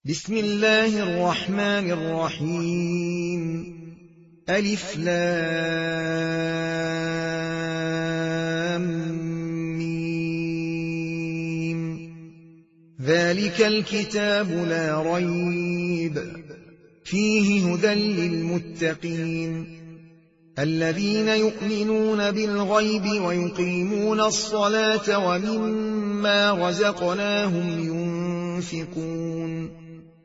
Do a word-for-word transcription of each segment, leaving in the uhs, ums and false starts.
بسم الله الرحمن الرحيم. ألف لام ميم. ذلك الكتاب لا ريب فيه هدى للمتقين الذين يؤمنون بالغيب ويقيمون الصلاة ومما رزقناهم ينفقون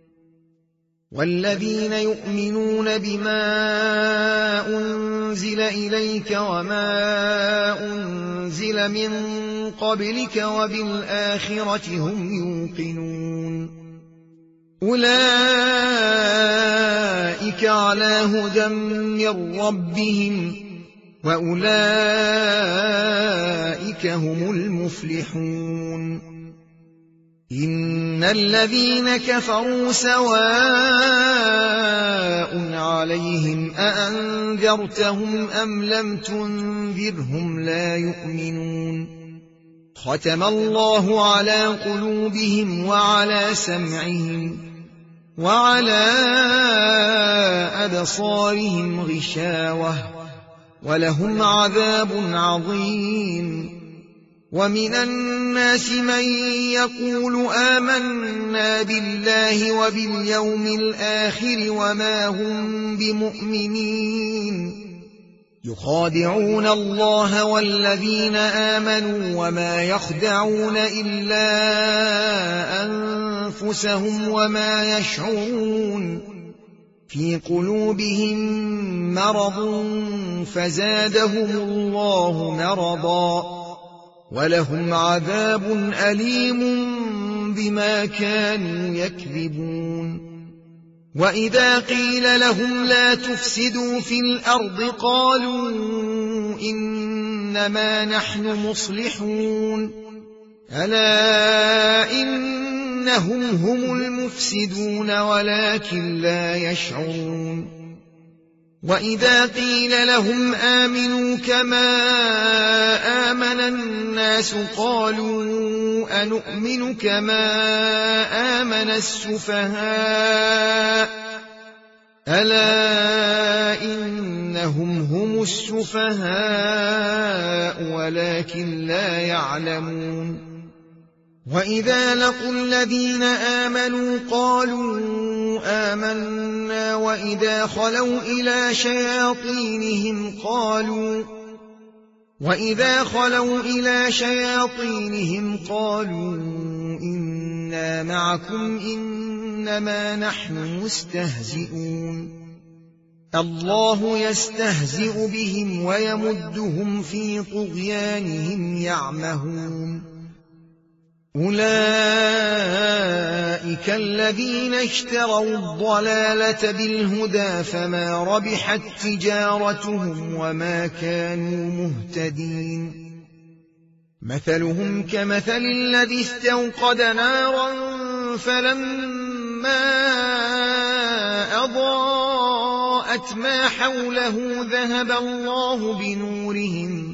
والذين يؤمنون بما أنزل إليك وما أنزل من قبلك وبالآخرة هم يوقنون أولئك على هدى من ربهم وأولئك هم المفلحون. إن الذين كفروا سواء عليهم أأنذرتهم أم لم تنذرهم لا يؤمنون. ختم الله على قلوبهم وعلى سمعهم وعلى أبصارهم غشاوة ولهم عذاب عظيم. ومن الناس من يقول آمنا بالله وباليوم الآخر وما هم بمؤمنين يخادعون الله والذين آمنوا وما يخدعون إلا أنفسهم وما يشعرون. في قلوبهم مرض فزادهم الله مرضا ولهم عذاب أليم بما كانوا يكذبون. وإذا قيل لهم لا تفسدوا في الأرض قالوا إنما نحن مصلحون ألا إنهم هم المفسدون ولكن لا يشعرون. وإذا قيل لهم آمنوا كما آمن الناس قالوا أنؤمن كما آمن السفهاء ألا إنهم هم السفهاء ولكن لا يعلمون. وإذا لقوا الذين آمنوا قالوا آمنا وإذا خلوا إلى شياطينهم قالوا وإذا خلوا إلى شياطينهم قالوا إنا معكم إنما نحن مستهزئون. الله يستهزئ بهم ويمدهم في طغيانهم يعمهون. أولئك الذين اشتروا الضلالة بالهدى فما ربحت تجارتهم وما كانوا مهتدين. مثلهم كمثل الذي استوقد نارا فلما أضاءت ما حوله ذهب الله بنورهم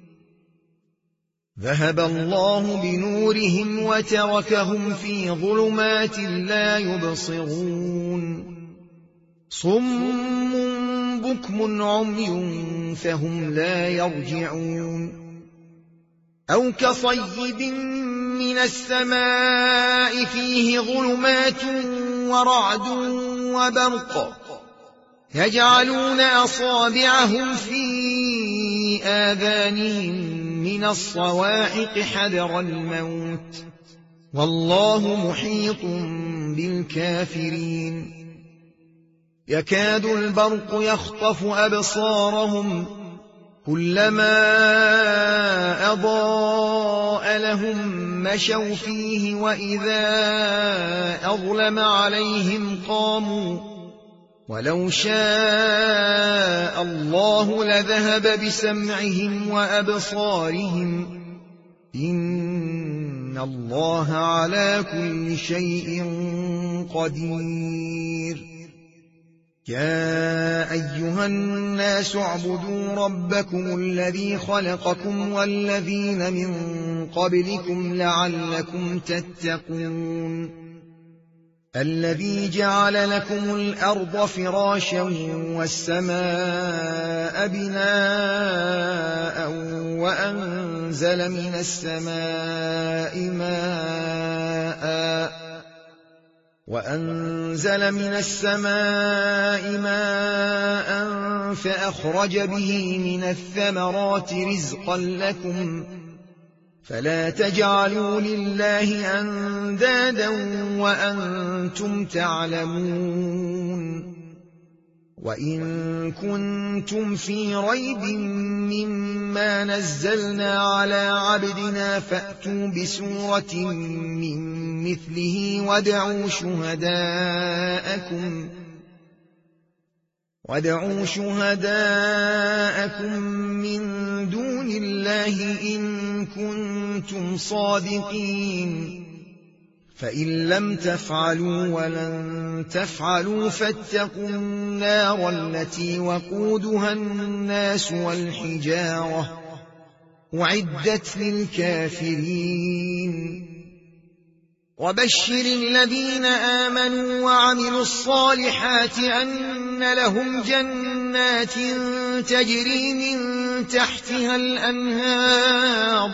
ذهب الله بنورهم وتركهم في ظلمات لا يبصرون. صم بكم عمي فهم لا يرجعون. أو كصيب من السماء فيه ظلمات ورعد وبرق يجعلون أصابعهم في آذانهم من الصواعق حذر الموت والله محيط بالكافرين. يكاد البرق يخطف أبصارهم كلما أضاء لهم مشوا فيه وإذا أظلم عليهم قاموا ولو شاء الله لذهب بسمعهم وأبصارهم إن الله على كل شيء قدير. يا أيها الناس اعبدوا ربكم الذي خلقكم والذين من قبلكم لعلكم تتقون الذي جعل لكم الأرض فراشا والسماء بناء وأنزل من السماء ماء وأنزل من السماء ماء فأخرج به من الثمرات رزقا لكم فلا تجعلوا لله أندادا وأنتم تعلمون وإن كنتم في ريب مما نزلنا على عبدنا فأتوا بسورة من مثله وادعوا شهداءكم وادعوا شهداءكم من دون الله إن كنتم صادقين فإن لم تفعلوا ولن تفعلوا فاتقوا النار التي وقودها الناس والحجارة أعدت للكافرين وبشر الذين آمنوا وعملوا الصالحات أن لهم جنات تجري من تحتها الأنهار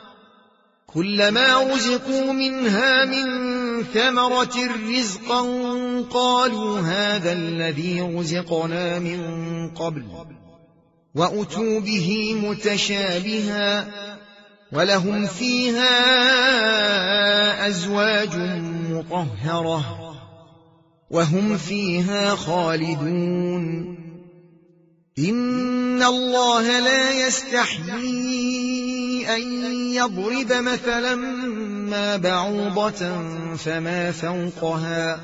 كلما رزقوا منها من ثمرة رزقا قالوا هذا الذي رزقنا من قبل وأتوا به متشابها ولهم فيها أزواج مطهرة وهم فيها خالدون إن الله لا يستحيي أن يضرب مثلا ما بعوضة فما فوقها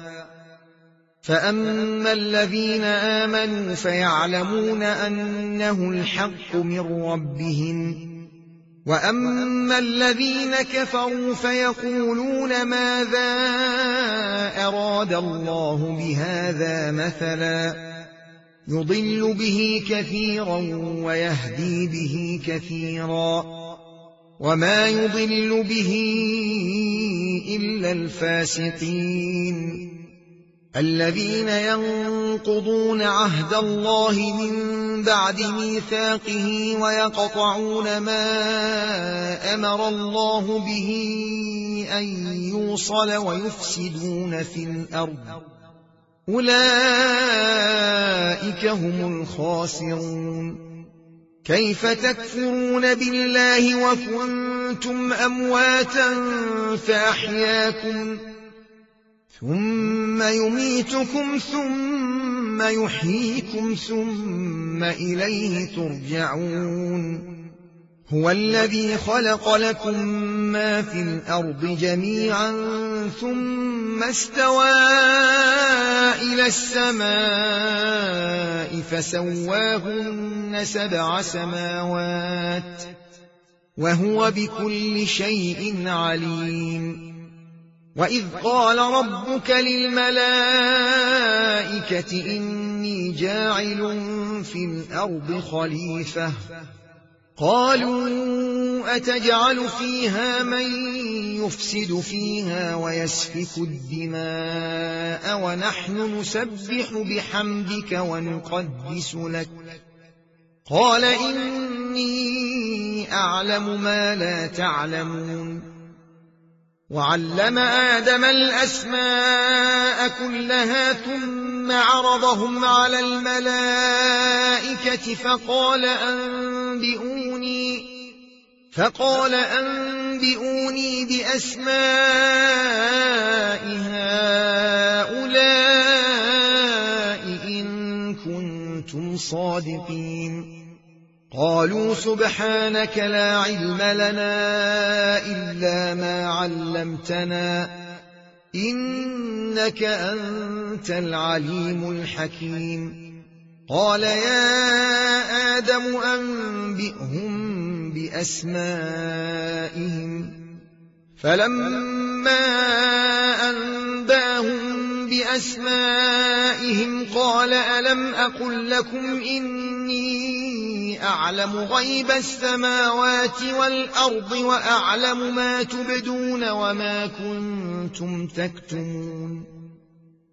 فأما الذين آمنوا فيعلمون أنه الحق من ربهم وأما الذين كفروا فيقولون ماذا أراد الله بهذا مثلا يضل به كثيرا ويهدي به كثيرا وما يضل به إلا الفاسقين الذين ينقضون عهد الله من بعد ميثاقه ويقطعون ما أمر الله به أن يوصل ويفسدون في الأرض أولئك هم الخاسرون كيف تكفرون بالله وكنتم أمواتا فأحياكم ثم يميتكم ثم يحييكم ثم إليه ترجعون هو الذي خلق لكم ما في الأرض جميعا ثم استوى إلى السماء فسواهن سبع سماوات وهو بكل شيء عليم وإذ قال ربك للملائكة إني جاعل في الأرض خليفة قالوا أتجعل فيها من يفسد فيها ويسفك الدماء ونحن نسبح بحمدك ونقدس لك قال إني أعلم ما لا تعلمون وعلم آدم الأسماء كلها ثم عرضهم على الملائكة فقال أنبئوني فقال أنبئوني بأسماء هؤلاء إن كنتم صادقين قالوا سبحانك لا علم لنا إلا ما علمتنا إنك أنت العليم الحكيم قال يا آدم أنبئهم بأسمائهم فلما أنباهم بأسمائهم قال ألم أقل لكم إني أعلم غيب السماوات والأرض وأعلم ما تبدون وما كنتم تكتمون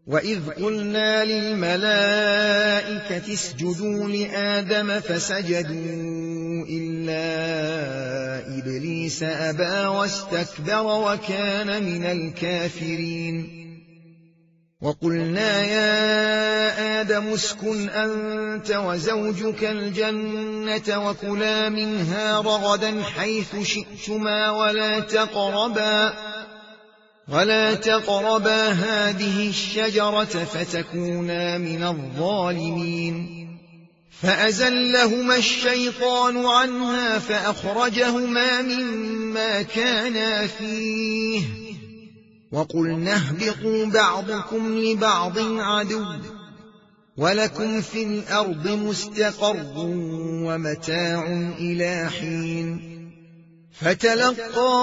وإذ قلنا للملائكة اسجدوا لآدم فسجدوا إلا إبليس أبى واستكبر وكان من الكافرين وقلنا يا آدم اسكن أنت وزوجك الجنة وكلا منها رغدا حيث شئتما ولا تقربا ولا تقربا هذه الشجرة فتكونا من الظالمين فأزلهما الشيطان عنها فأخرجهما مما كانا فيه وقلنا اهبطوا بعضكم لبعض عدو ولكم في الأرض مستقر ومتاع إلى حين فتلقى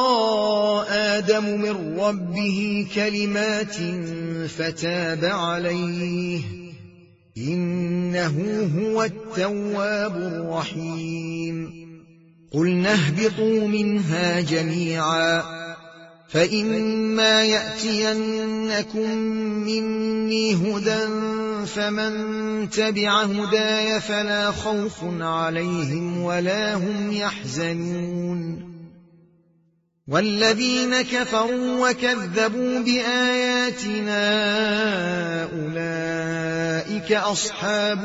آدم من ربه كلمات فتاب عليه إنه هو التواب الرحيم قلنا اهبطوا منها جميعا فإما يأتينكم مني هدى فمن تبع هداي فلا خوف عليهم ولا هم يحزنون والذين كفروا وكذبوا بآياتنا أولئك أصحاب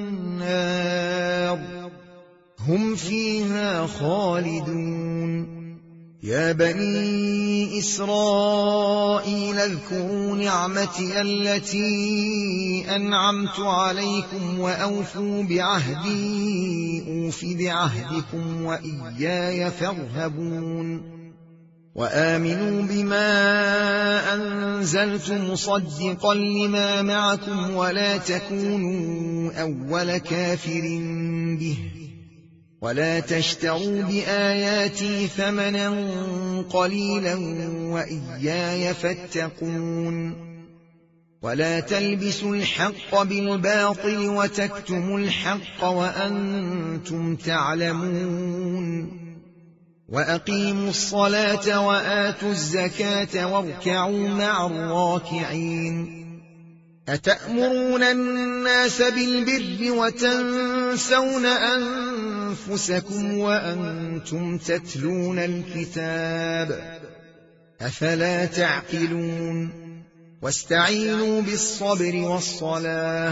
النار هم فيها خالدون يا بني إسرائيل اذكروا نعمتي التي أنعمت عليكم وأوفوا بعهدي أوف بعهدكم وإياي فارهبون وآمنوا بما أنزلت مصدقا لما معكم ولا تكونوا أول كافر به ولا تشتروا بآياتي ثمنا قليلا وإياي فاتقون ولا تلبسوا الحق بالباطل وتكتموا الحق وأنتم تعلمون وأقيموا الصلاة وآتوا الزكاة واركعوا مع الراكعين أتأمرون الناس بالبر وتنسون أنفسكم وأنتم تتلون الكتاب أفلا تعقلون واستعينوا بالصبر والصلاة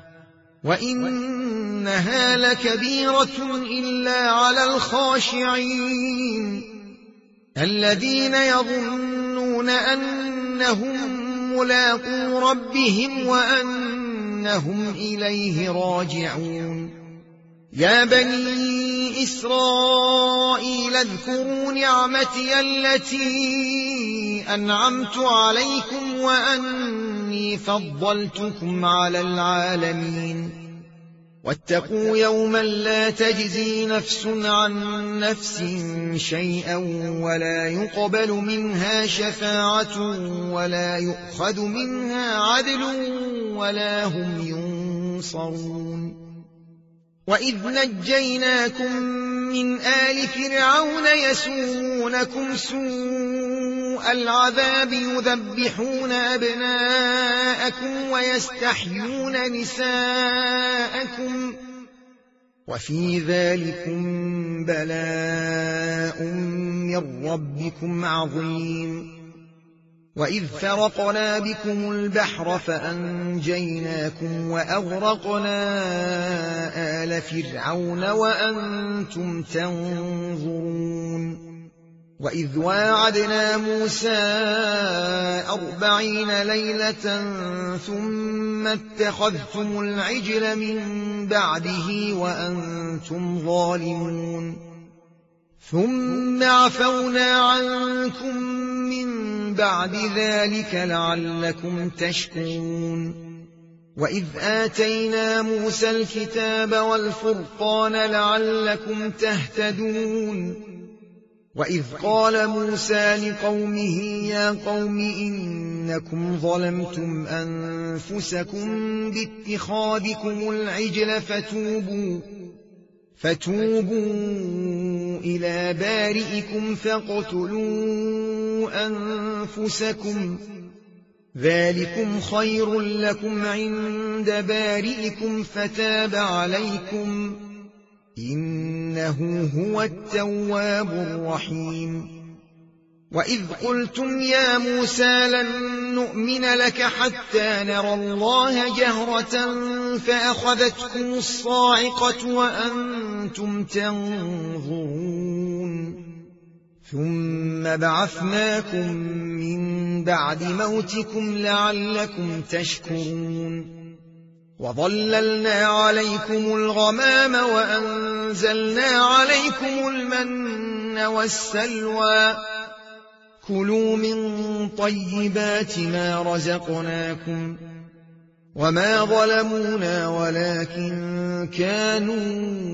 وإنها لكبيرة إلا على الخاشعين الذين يظنون أنهم ملاقو ربهم وأنهم إليه راجعون يا بني إسرائيل اذكروا نعمتي التي أنعمت عليكم وأني فضلتكم على العالمين واتقوا يوما لا تجزي نفس عن نفس شيئا ولا يقبل منها شفاعة ولا يؤخذ منها عدل ولا هم ينصرون وإذ نجيناكم من آل فرعون يسومونكم سوء العذاب يذبحون أبناءكم ويستحيون نساءكم وفي ذلكم بلاء من ربكم عظيم وإذ فرقنا بكم البحر فأنجيناكم وأغرقنا آل فرعون وأنتم تنظرون وإذ واعدنا موسى أربعين ليلة ثم اتخذتم العجل من بعده وأنتم ظالمون ثم عفونا عنكم من بعد ذلك لعلكم تشكرون وإذ آتينا موسى الكتاب والفرقان لعلكم تهتدون وإذ قال موسى لقومه يا قوم إنكم ظلمتم أنفسكم باتخاذكم العجل فتوبوا فتوبوا إلى بارئكم فاقتلوا أنفسكم ذلكم خير لكم عند بارئكم فتاب عليكم إنه هو التواب الرحيم وإذ قلتم يا موسى لن نؤمن لك حتى نرى الله جهرة فأخذتكم الصاعقة وأنتم تنظرون ثم بعثناكم من بعد موتكم لعلكم تشكرون وظللنا عليكم الغمام وأنزلنا عليكم المن والسلوى كلوا من طيبات ما رزقناكم وما ظلمونا ولكن كانوا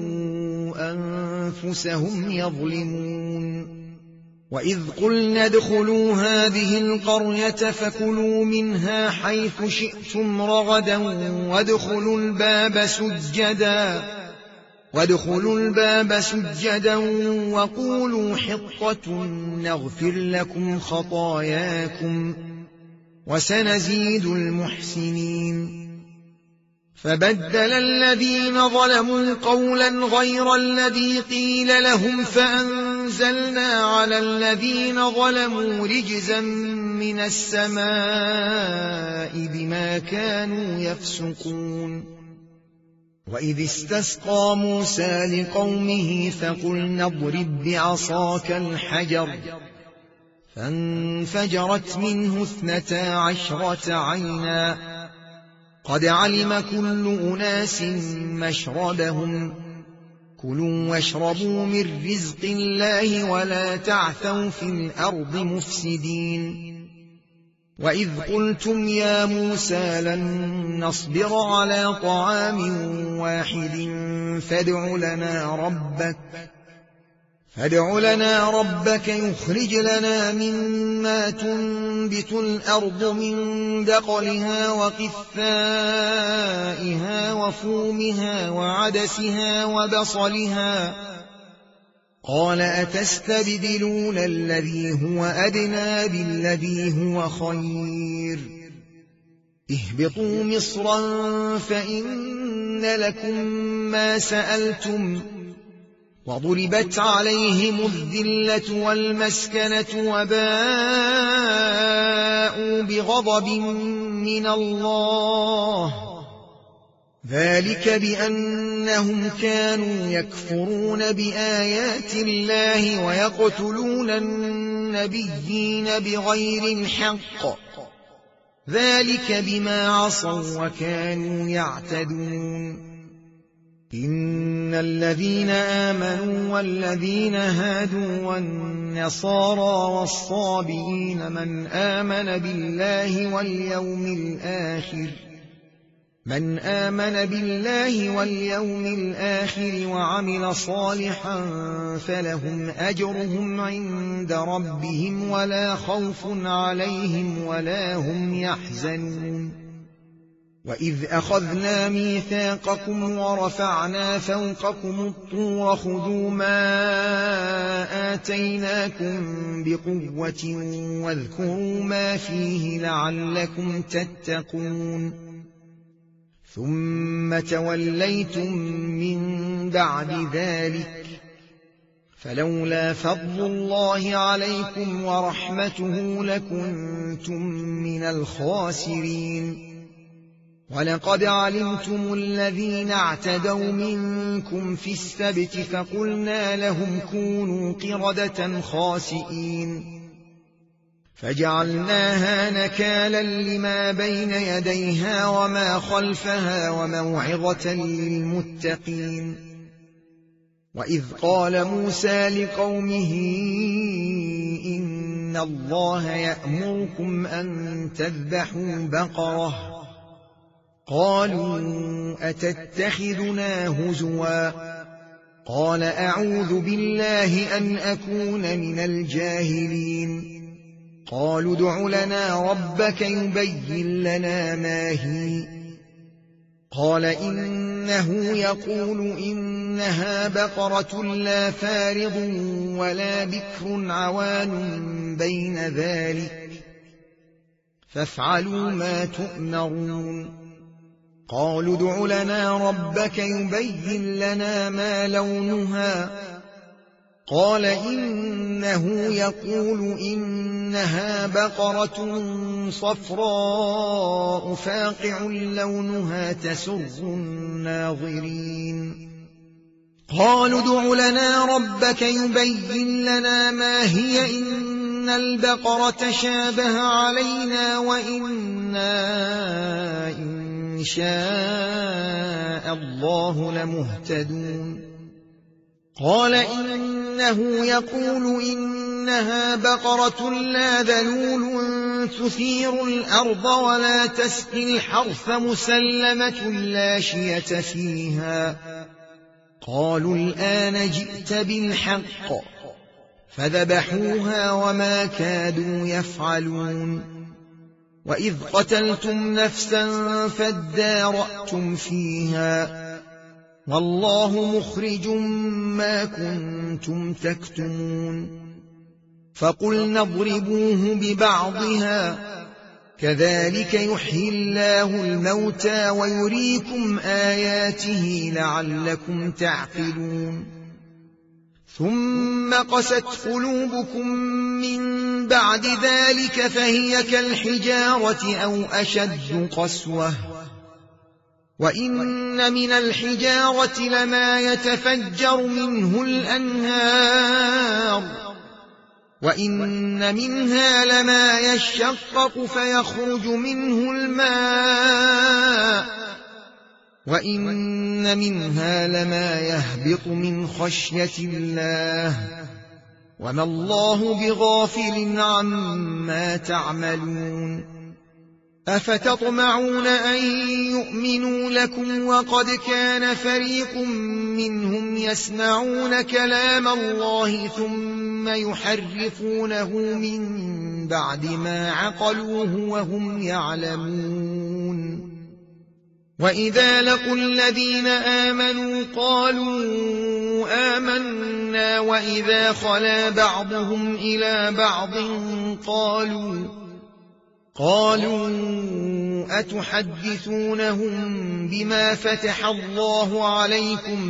أنفسهم يظلمون وإذ قلنا ادخلوا هذه القرية فكلوا منها حيث شئتم رغدا وادخلوا الباب سجدا وادخلوا الباب سجدا وقولوا حطة نغفر لكم خطاياكم وسنزيد المحسنين فبدل الذين ظلموا قولا غير الذي قيل لهم فأنزلنا على الذين ظلموا رجزا من السماء بما كانوا يفسقون وإذ استسقى موسى لقومه فقلنا اضرب بعصاك الحجر فانفجرت منه اثنتا عشرة عينا قد علم كل أناس مشربهم كلوا واشربوا من رزق الله ولا تعثوا في الأرض مفسدين وإذ قلتم يا موسى لن نصبر على طعام واحد فادع لنا ربك فادع لنا ربك يخرج لنا مما تنبت الأرض من بقلها وقثائها وفومها وعدسها وبصلها قال أتستبدلون الذي هو أدنى بالذي هو خير اهبطوا مصرا فإن لكم ما سألتم وضربت عليهم الذلة والمسكنة وباءوا بغضب من الله ذلك بأنهم كانوا يكفرون بآيات الله ويقتلون النبيين بغير الحق ذلك بما عصوا وكانوا يعتدون إن الذين آمنوا والذين هادوا والنصارى والصابئين من آمن بالله واليوم الآخر من آمن بالله واليوم الآخر وعمل صالحا فلهم أجرهم عند ربهم ولا خوف عليهم ولا هم يحزنون وإذ أخذنا ميثاقكم ورفعنا فوقكم الطور خذوا ما آتيناكم بقوة واذكروا ما فيه لعلكم تتقون ثم توليتم من بعد ذلك فلولا فضل الله عليكم ورحمته لكنتم من الخاسرين ولقد علمتم الذين اعتدوا منكم في السبت فقلنا لهم كونوا قردة خاسئين فجعلناها نكالا لما بين يديها وما خلفها وموعظة للمتقين وإذ قال موسى لقومه إن الله يأمركم أن تذبحوا بقرة قالوا أتتخذنا هزوا قال أعوذ بالله أن أكون من الجاهلين قالوا ادع لنا ربك يبين لنا ما هي قال إنه يقول إنها بقرة لا فارض ولا بكر عوان بين ذلك فافعلوا ما تؤمرون قالوا ادع لنا ربك يبين لنا ما لونها قال إنه يقول إنها بقرة صفراء فاقع لونها تسر الناظرين قالوا ادع لنا ربك يبين لنا ما هي إن البقرة شابه علينا وإنا إن شاء الله لمهتدون قال إنه يقول إنها بقرة لا ذلول تثير الأرض ولا تسقي الحرث مسلمة لا شية فيها قالوا الآن جئت بالحق فذبحوها وما كادوا يفعلون وإذ قتلتم نفسا فادارأتم فيها والله مخرج ما كنتم تكتمون فقلنا اضربوه ببعضها كذلك يحيي الله الموتى ويريكم آياته لعلكم تعقلون ثم قست قلوبكم من بعد ذلك فهي كالحجارة أو أشد قسوة وإن من الحجارة لما يتفجر منه الأنهار وإن منها لما يشقق فيخرج منه الماء وإن منها لما يهبط من خشية الله وما الله بغافل عما تعملون أفتطمعون أن يؤمنوا لكم وقد كان فريق منهم يسمعون كلام الله ثم يحرفونه من بعد ما عقلوه وهم يعلمون وإذا لقوا الذين آمنوا قالوا آمنا وإذا خلا بعضهم إلى بعض قالوا قالوا أتحدثونهم بما فتح الله عليكم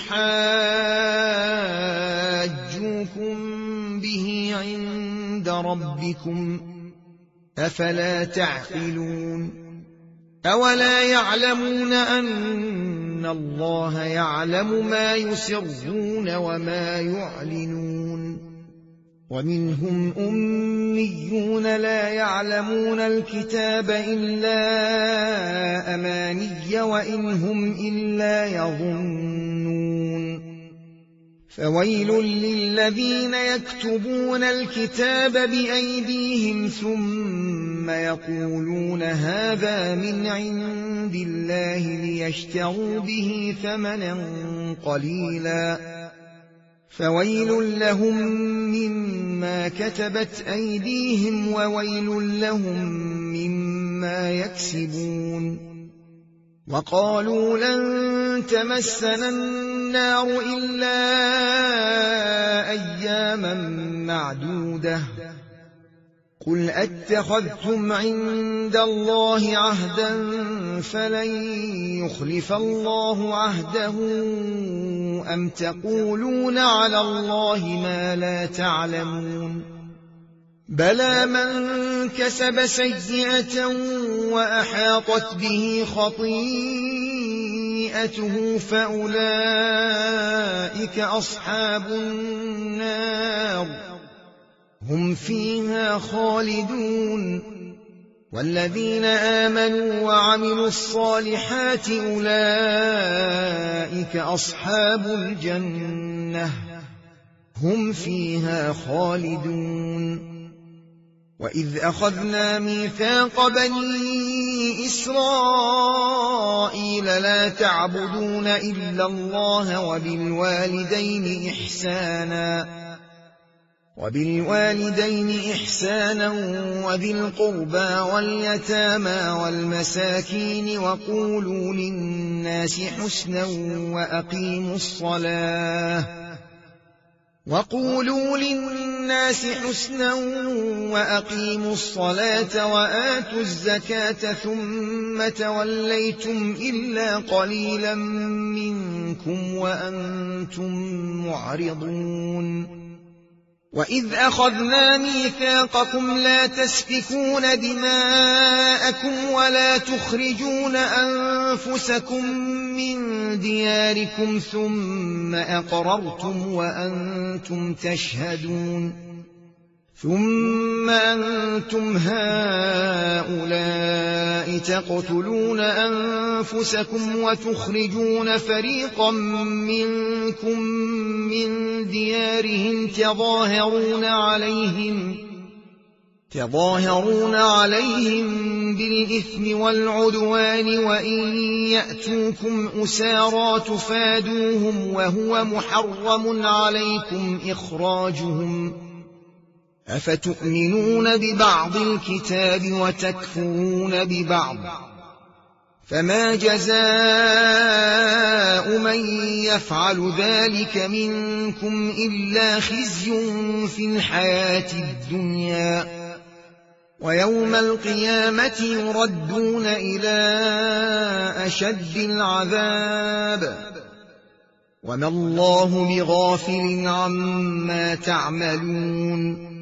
ليحاجوكم به عند ربكم أفلا تعقلون أولا يعلمون أن الله يعلم ما يسرون وما يعلنون ومنهم أميون لا يعلمون الكتاب إلا أماني وإن هم إلا يظنون فويل للذين يكتبون الكتاب بأيديهم ثم يقولون هذا من عند الله ليشتروا به ثمنا قليلا فويل لهم مما كتبت أيديهم وويل لهم مما يكسبون وقالوا لن تمسنا النار إلا أياما معدودة قل أتخذتم عند الله عهدا فلن يخلف الله عهده أم تقولون على الله ما لا تعلمون بلى من كسب سيئة وأحاطت به خطيئته فأولئك أصحاب النار هم فيها خالدون والذين آمنوا وعملوا الصالحات أولئك أصحاب الجنة هم فيها خالدون وإذ أخذنا ميثاق بني إسرائيل لا تعبدون إلا الله وبالوالدين إحسانا وبالوالدين إحسانا وذي القربى واليتامى والمساكين وقولوا للناس حسنا وأقيموا الصلاة وقولوا للناس حسنا وأقيموا الصلاة وآتوا الزكاة ثم توليتم إلا قليلا منكم وأنتم معرضون وإذ أخذنا ميثاقكم لا تسفكون دماءكم ولا تخرجون أنفسكم من دياركم ثم أقررتم وأنتم تشهدون ثم أنتم هؤلاء تقتلون أنفسكم وتخرجون فريقا منكم من ديارهم تظاهرون عليهم تظاهرون عليهم بالإثم والعدوان وإن يأتوكم أسارى تفادوهم وهو محرم عليكم إخراجهم أفتؤمنون ببعض الكتاب وتكفرون ببعض فما جزاء من يفعل ذلك منكم إلا خزي في الحياة الدنيا ويوم القيامة يردون إلى أشد العذاب وما الله بغافل عما تعملون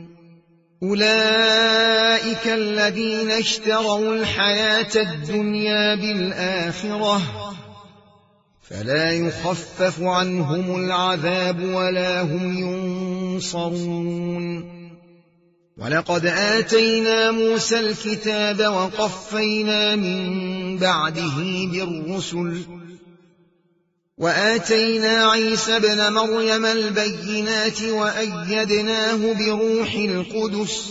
أولئك الذين اشتروا الحياة الدنيا بالآخرة فلا يخفف عنهم العذاب ولا هم ينصرون ولقد آتينا موسى الكتاب وقفينا من بعده بالرسل وآتينا عيسى ابن مريم البينات وأيدناه بروح القدس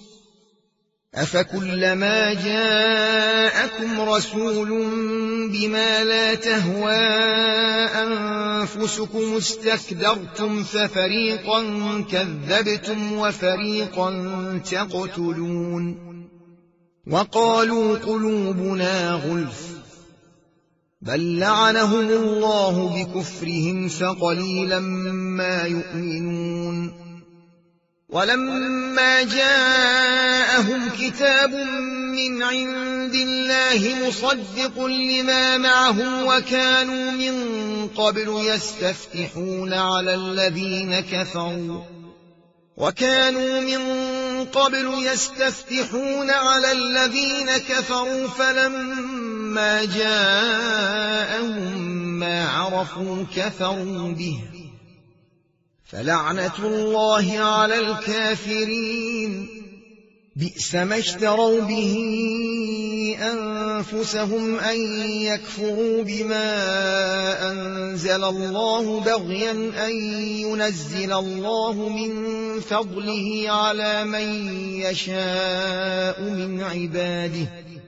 أفكلما جاءكم رسول بما لا تهوى أنفسكم استكبرتم ففريقا كذبتم وفريقا تقتلون وقالوا قلوبنا غلف بل لعنهم الله بكفرهم فقليلا ما يؤمنون ولما جاءهم كتاب من عند الله مصدق لما معهم وكانوا من قبل يستفتحون على الذين كفروا وكانوا من قبل يستفتحون على الذين كفروا فلما جاءهم ما عرفوا كفروا به فلعنة الله على الكافرين بئس ما اشتروا به أنفسهم أن يكفروا بما أنزل الله بغيا أن ينزل الله من فضله على من يشاء من عباده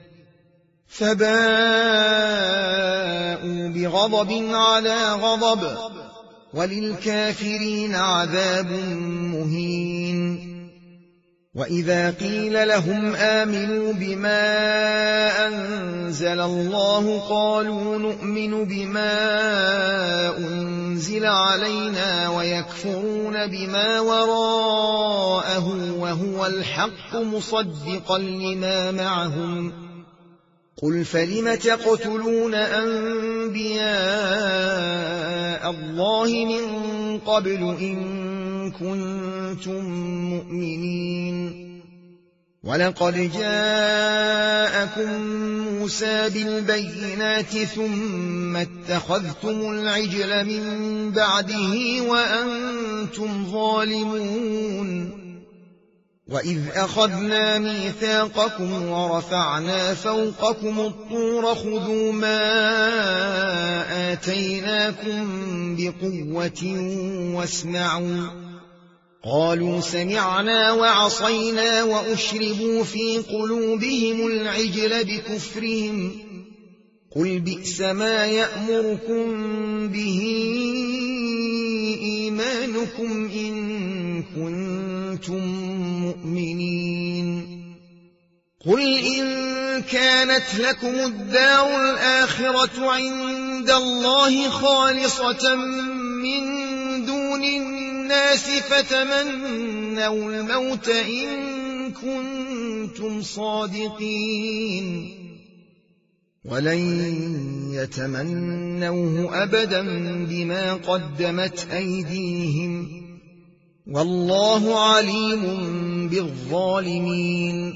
فباءوا بغضب على غضب وللكافرين عذاب مهين وإذا قيل لهم آمنوا بما أنزل الله قالوا نؤمن بما أنزل علينا ويكفرون بما وراءه وهو الحق مصدقا لما معهم قل فلم تقتلون أنبياء الله من قبل إن كنتم مؤمنين ولقد جاءكم موسى بالبينات ثم اتخذتم العجل من بعده وأنتم ظالمون وإذ أخذنا ميثاقكم ورفعنا فوقكم الطور خذوا ما آتيناكم بقوة واسمعوا قالوا سمعنا وعصينا وأشربوا في قلوبهم العجل بكفرهم قل بئس ما يأمركم به إيمانكم إن كنتم مؤمنين قل إن كانت لكم الدار الآخرة عند الله خالصة من دون الناس الناس فتمنوا الموت إن كنتم صادقين ولن يتمنوه أبدا بما قدمت أيديهم والله عليم بالظالمين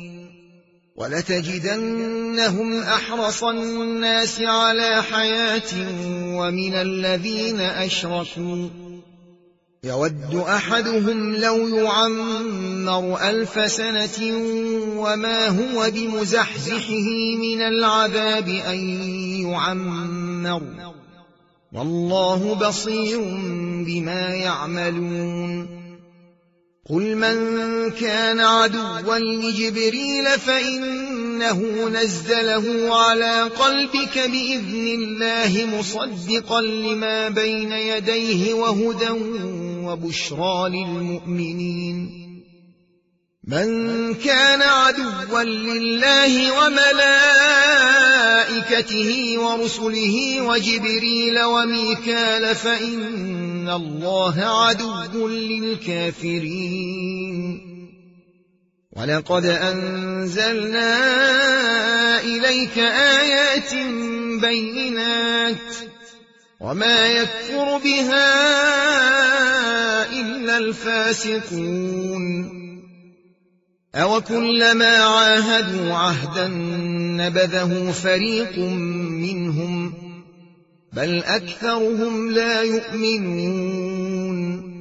ولتجدنهم أحرص الناس على حياة ومن الذين أشركوا يود أحدهم لو يعمر ألف سنة وما هو بمزحزحه من العذاب أن يعمر والله بصير بما يعملون قل من كان عدوا لجبريل فإنه نزله على قلبك بإذن الله مصدقا لما بين يديه وهدى وبشرى للمؤمنين من كان عدوا لله وملائكته ورسله وجبريل وميكال فإن الله عدو للكافرين ولقد أنزلنا إليك آيات بينات وما يكفر بها إلا الفاسقون أوكلما عاهدوا عهدا نبذه فريق منهم بل أكثرهم لا يؤمنون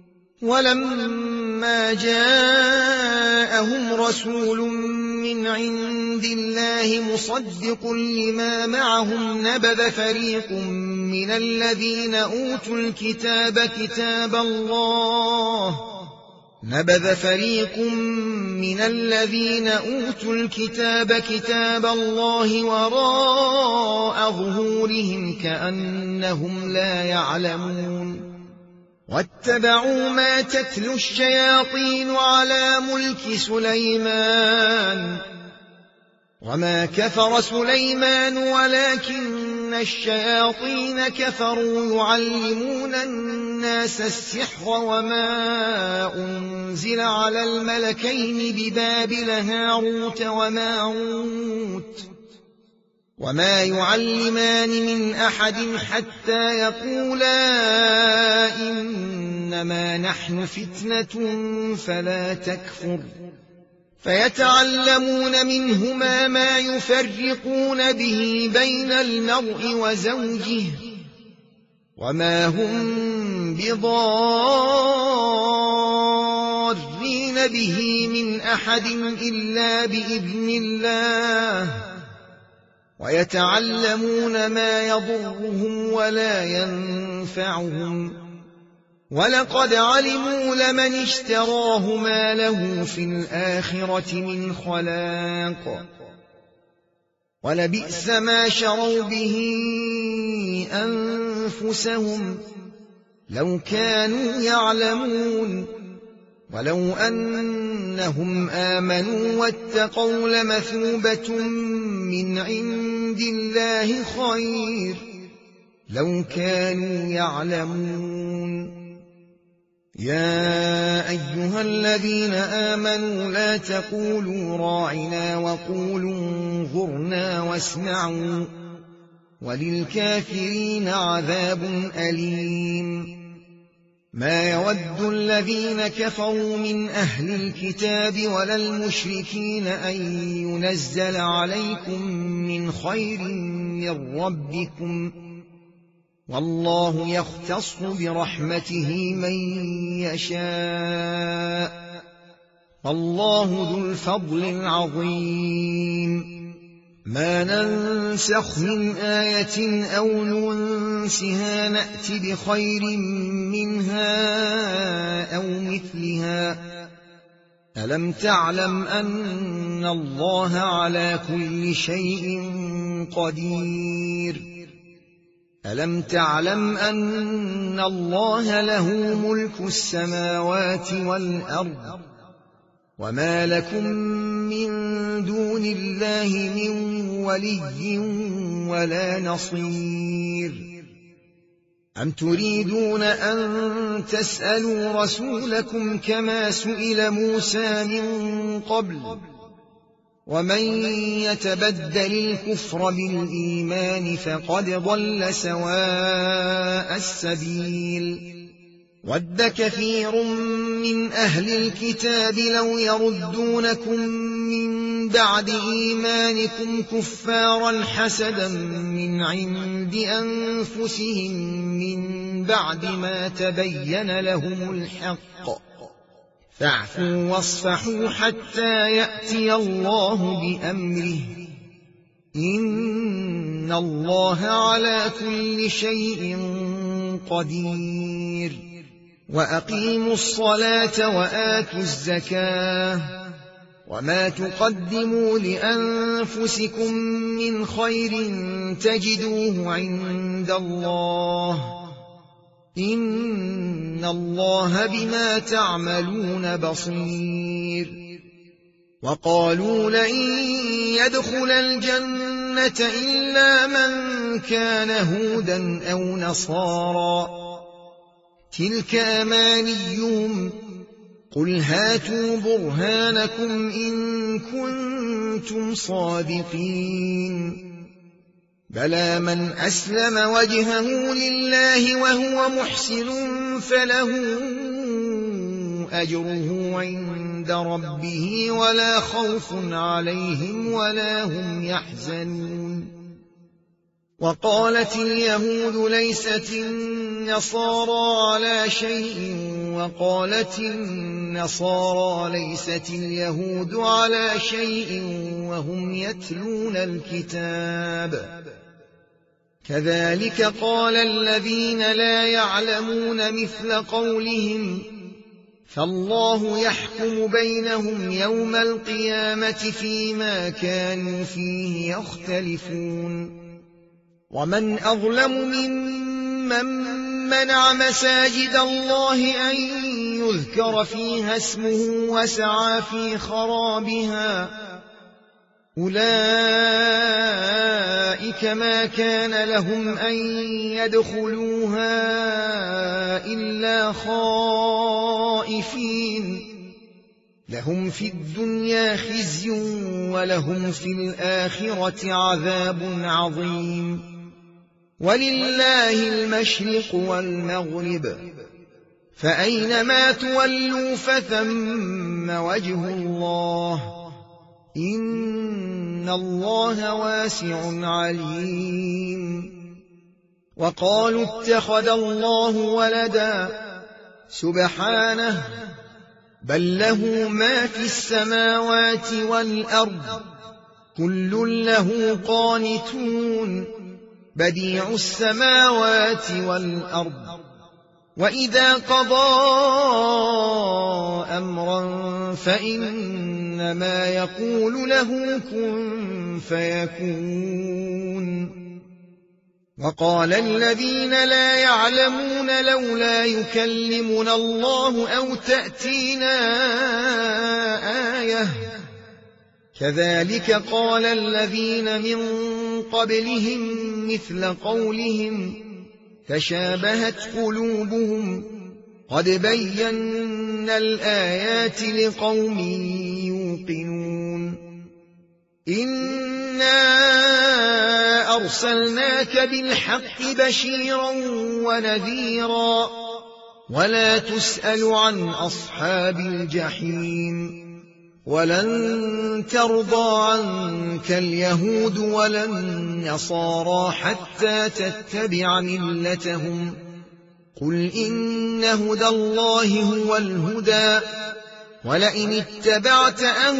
ولما جاءهم رسول من عند الله مصدق لما معهم نبذ فريق من الذين أوتوا الكتاب كتاب الله نبذ فريق من الذين أوتوا الكتاب كتاب الله وراء ظهورهم كأنهم لا يعلمون واتبعوا ما تتلو الشياطين على ملك سليمان وما كفر سليمان ولكن الشياطين كفروا يعلمون الناس السحر وما أنزل على الملكين ببابل هاروت وماروت وما يعلمان من أحد حتى يقولا إنما نحن فتنة فلا تكفر فيتعلمون منهما ما يفرقون به بين المرء وزوجه وما هم بضارين به من أحد إلا بإذن الله ويتعلمون ما يضرهم ولا ينفعهم ولقد علموا لمن اشتراه ما له في الآخرة من خلاق ولبئس ما شروا به أنفسهم لو كانوا يعلمون ولو أنهم آمنوا واتقوا لمثوبة من عند الله خير لو كانوا يعلمون يا أيها الذين آمنوا لا تقولوا راعنا وقولوا انظرنا واسمعوا وللكافرين عذاب أليم ما يود الذين كفروا من أهل الكتاب ولا المشركين أن ينزل عليكم من خير من ربكم والله يختص برحمته من يشاء والله ذو الفضل العظيم ما ننسخ من آية أو ننسها نأت بخير منها أو مثلها ألم تعلم أن الله على كل شيء قدير ألم تعلم أن الله له ملك السماوات والأرض وما لكم من دون الله من ولي ولا نصير أَمْ تُرِيدُونَ أَن تَسْأَلُوا رَسُولَكُمْ كَمَا سُئِلَ مُوسَىٰ مِن قَبْلُ ۗ وَمَن يَتَبَدَّلِ الْكُفْرَ بِالْإِيمَانِ فَقَدْ ضَلَّ سَوَاءَ السَّبِيلِ وَدَّ كَثِيرٌ مِّنْ أَهْلِ الْكِتَابِ لَوْ يَرُدُّونَكُم مِّن بَعْدِ إِيمَانِكُمْ كُفَّارًا حَسَدًا مِّنْ عِندِ أَنفُسِهِم مِّن بَعْدِ مَا تَبَيَّنَ لَهُمُ الْحَقُّ ۖ فَاعْفُوا وَاصْفَحُوا حَتَّىٰ يَأْتِيَ اللَّهُ بِأَمْرِهِ ۗ إِنَّ اللَّهَ عَلَىٰ كُلِّ شَيْءٍ قَدِيرٌ. وَأَقِيمُوا الصَّلَاةَ وَآتُوا الزَّكَاةَ، وَمَا تُقَدِّمُوا لِأَنفُسِكُم مِّنْ خَيْرٍ تَجِدُوهُ عِندَ اللَّهِ، إِنَّ اللَّهَ بِمَا تَعْمَلُونَ بَصِيرٌ. وَقَالُوا لَن يَدْخُلَ الْجَنَّةَ إِلَّا مَن كَانَ هُودًا أَوْ نَصَارَىٰ ۗ تِلْكَ أَمَانِيُّهُمْ، قُلْ هَاتُوا بُرْهَانَكُمْ إِن كُنتُمْ صَادِقِينَ. بَلَىٰ مَنْ أَسْلَمَ وَجْهَهُ لِلَّهِ وَهُوَ مُحْسِنٌ فَلَهُ أَجْرُهُ عِندَ رَبِّهِ وَلَا خَوْفٌ عَلَيْهِمْ وَلَا هُمْ يَحْزَنُونَ. وَقَالَتِ الْيَهُودُ لَيْسَتِ النَّصَارَىٰ عَلَىٰ شَيْءٍ، وَقَالَتِ النَّصَارَىٰ لَيْسَتِ الْيَهُودُ عَلَىٰ شَيْءٍ وَهُمْ يَتْلُونَ الْكِتَابَ. كَذَٰلِكَ قَالَ الَّذِينَ لَا يَعْلَمُونَ مِثْلَ قَوْلِهِمْ، فَاللَّهُ يَحْكُمُ بَيْنَهُمْ يَوْمَ الْقِيَامَةِ فِيمَا كَانُوا فِيهِ يَخْتَلِفُونَ. وَمَنْ أَظْلَمُ مِمَّن مَّنَعَ مَسَاجِدَ اللَّهِ أَن يُذْكَرَ فِيهَا اسْمُهُ وَسَعَىٰ فِي خَرَابِهَا ۚ أُولَٰئِكَ مَا كَانَ لَهُمْ أَن يَدْخُلُوهَا إِلَّا خَائِفِينَ، لَهُمْ فِي الدُّنْيَا خِزْيٌ وَلَهُمْ فِي الْآخِرَةِ عَذَابٌ عَظِيمٌ. وَلِلَّهِ الْمَشْرِقُ وَالْمَغْرِبُ، فَأَيْنَمَا تُوَلُّوا فَثَمَّ وَجْهُ اللَّهِ، إِنَّ اللَّهَ وَاسِعٌ عَلِيمٌ. وَقَالُوا اتَّخَذَ اللَّهُ وَلَدًا، سُبْحَانَهُ، بَل لَّهُ مَا فِي السَّمَاوَاتِ وَالْأَرْضِ، كُلٌّ لَّهُ قَانِتُونَ، بَدِيعُ السَّمَاوَاتِ وَالْأَرْضِ، وَإِذَا قَضَىٰ أَمْرًا فَإِنَّمَا يَقُولُ لَهُ كُن فَيَكُونُ. وَقَالَ الَّذِينَ لَا يَعْلَمُونَ لَوْلَا يُكَلِّمُنَا اللَّهُ أَوْ تَأْتِينَا آيَةٌ ۗ كَذَٰلِكَ قَالَ الَّذِينَ مِن قَبْلِهِم مِّثْلَ قَوْلِهِمْ، تَشَابَهَتْ قُلُوبُهُمْ، قَدْ بَيَّنَّا الْآيَاتِ لِقَوْمٍ يُوقِنُونَ. إِنَّا أَرْسَلْنَاكَ بِالْحَقِّ بَشِيرًا وَنَذِيرًا، وَلَا تُسْأَلُ عَنْ أَصْحَابِ الْجَحِيمِ. وَلَن تَرْضَىٰ عَنكَ الْيَهُودُ وَلَا النَّصَارَىٰ حَتَّىٰ تَتَّبِعَ مِلَّتَهُمْ، قُلْ إِنَّ هُدَى اللَّهِ هُوَ الْهُدَىٰ، وَلَئِنِ اتَّبَعْتَ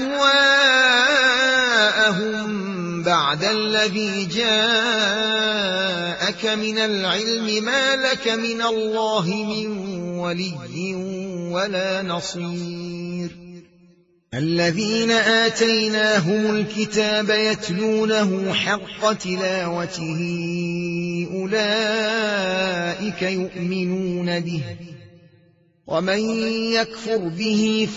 أَهْوَاءَهُم بَعْدَ الَّذِي جَاءَكَ مِنَ الْعِلْمِ مَا لَكَ مِنَ اللَّهِ مِن وَلِيٍّ وَلَا نَصِيرٍ. الَّذِينَ آتَيْنَاهُمُ الْكِتَابَ يَتْلُونَهُ حَقَّ تِلَاوَتِهِ أُولَٰئِكَ يُؤْمِنُونَ بِهِ، وَمَن يَكْفُرْ بِهِ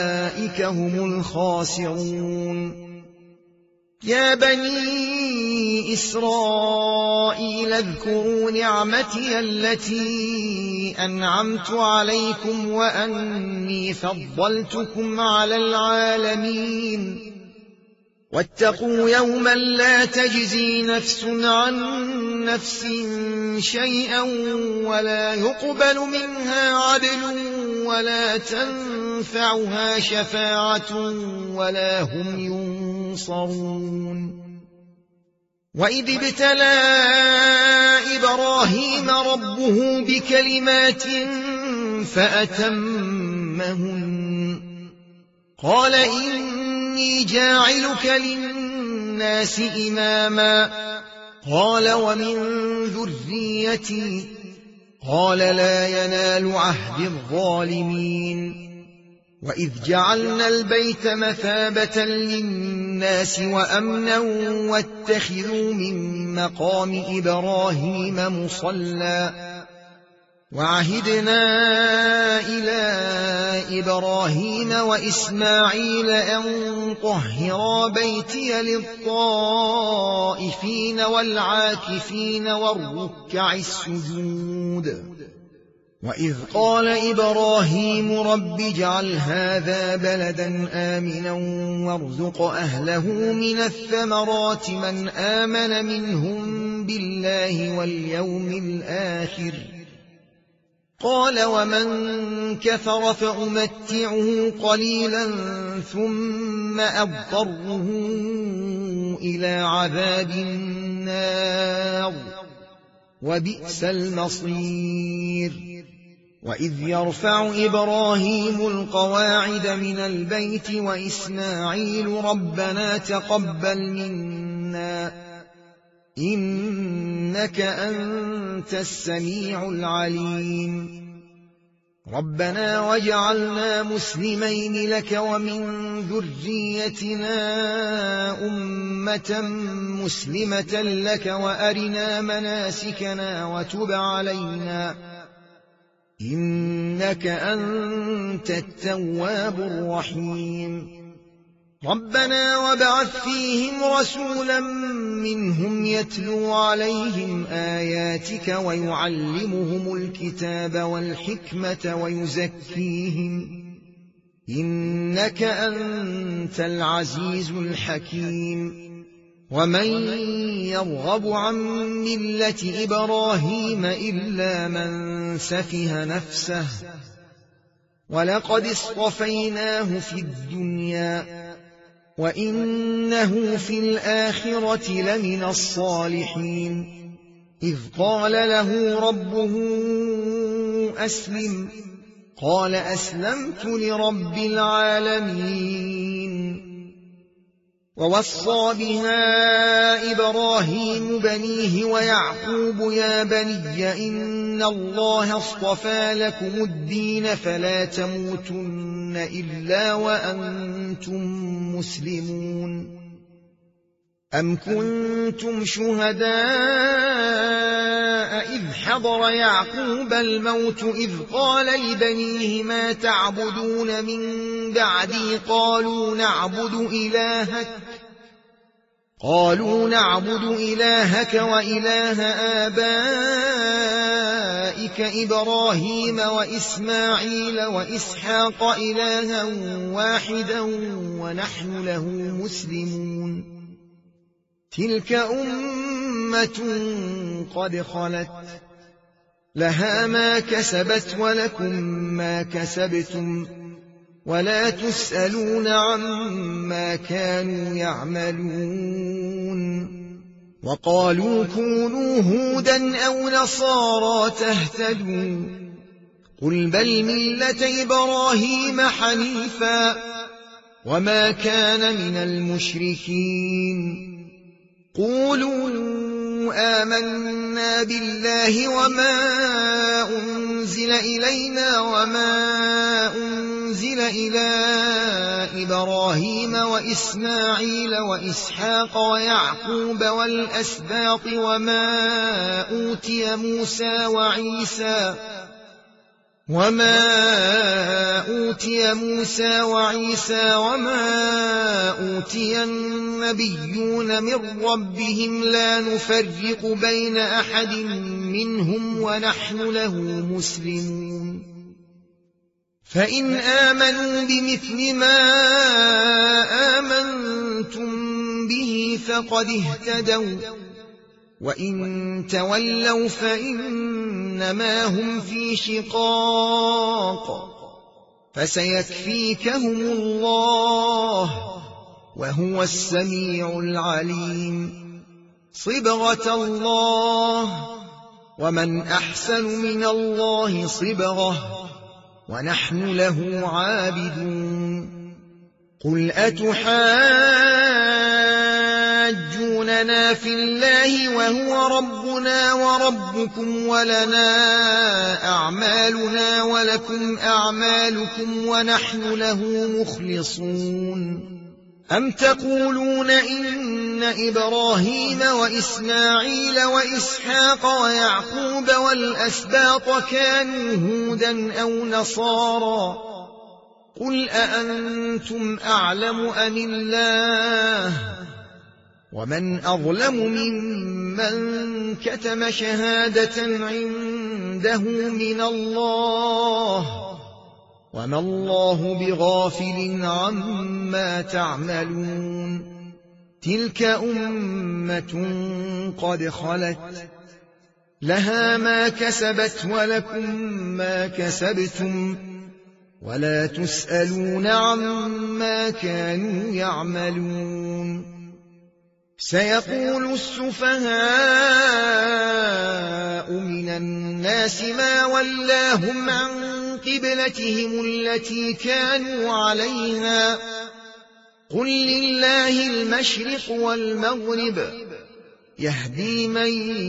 فَأُولَٰئِكَ هُمُ الْخَاسِرُونَ. يَا بَنِي إسرائيل اذكروا نعمتي التي أنعمت عليكم وأني فضلتكم على العالمين واتقوا يوما لا تجزي نفس عن نفس شيئا ولا يقبل منها عدل ولا تنفعها شفاعة ولا هم ينصرون. وإذ ابتلى إبراهيم ربه بكلمات فأتمهن قال إني جاعلك للناس إماما قال ومن ذريتي قال لا ينال عهد الظالمين. وإذ جعلنا البيت مثابة للناس وأمنا واتخذوا من مقام إبراهيم مصلى وعهدنا إلى إبراهيم وإسماعيل أن طهرا بيتي للطائفين والعاكفين والركع السجود. وإذ قال إبراهيم رب اجعل هذا بلدا آمنا وارزق أهله من الثمرات من آمن منهم بالله واليوم الآخر قال ومن كفر فأمتعه قليلا ثم أضطره إلى عذاب النار وبئس المصير. وإذ يرفع إبراهيم القواعد من البيت وإسماعيل ربنا تقبل منا إنك أنت السميع العليم ربنا واجعلنا مسلمين لك ومن ذريتنا أمة مسلمة لك وأرنا مناسكنا وتب علينا إنك أنت التواب الرحيم. ربنا وابعث فيهم رسولا منهم يتلو عليهم آياتك ويعلمهم الكتاب والحكمة ويزكيهم إنك أنت العزيز الحكيم. ومن يرغب عن ملة إبراهيم إلا من سفه نفسه ولقد اصطفيناه في الدنيا وإنه في الآخرة لمن الصالحين. إذ قال له ربه أسلم قال أسلمت لرب العالمين. ووصى بها إبراهيم بنيه ويعقوب يا بني إن الله اصطفى لكم الدين فلا تموتن إلا وأنتم مسلمون. أم كنتم شهداء إذ حضر يعقوب الموت إذ قال لبنيه ما تعبدون من بعدي قالوا نعبد إلهك قالوا نعبد إلهك وإله آبائك إبراهيم وإسماعيل وإسحاق إلها واحدا ونحن له مسلمون. تلك أمة قد خلت لها ما كسبت ولكم ما كسبتم ولا تسألون عما كانوا يعملون. وقالوا كونوا هودا أو نصارى تهتدوا قل بل ملة إبراهيم حنيفا وما كان من المشركين. قولوا آمنا بالله وما أنزل إلينا وما أنزل إلى إبراهيم وإسماعيل وإسحاق ويعقوب والأسباط وما أوتي موسى وعيسى وما أوتي موسى وعيسى وما أوتي النبيون من ربهم لا نفرق بين أحد منهم ونحن له مسلمون فإن آمنوا بمثل ما آمنتم به فقد اهتدوا وإن تولوا فإنما هم في شقاق فسيكفيكهم الله وهو السميع العليم صبغة الله ومن أحسن من الله صبغة ونحن له عابدون قل أتحاجوننا في الله وهو ربنا وربكم ولنا أعمالنا ولكم أعمالكم ونحن له مخلصون أم تقولون إن إبراهيم وإسماعيل وإسحاق ويعقوب والأسباط كانوا هودا أو نصارى قل أأنتم أعلم أم الله ومن أظلم ممن كتم شهادة عنده من الله وما الله بغافل عما تعملون تلك أمة قد خلت لها ما كسبت ولكم ما كسبتم ولا تسألون عما كانوا يعملون سيقول السفهاء من الناس ما ولاهم عن قبلتهم التي كانوا عليها قل لله المشرق والمغرب يهدي من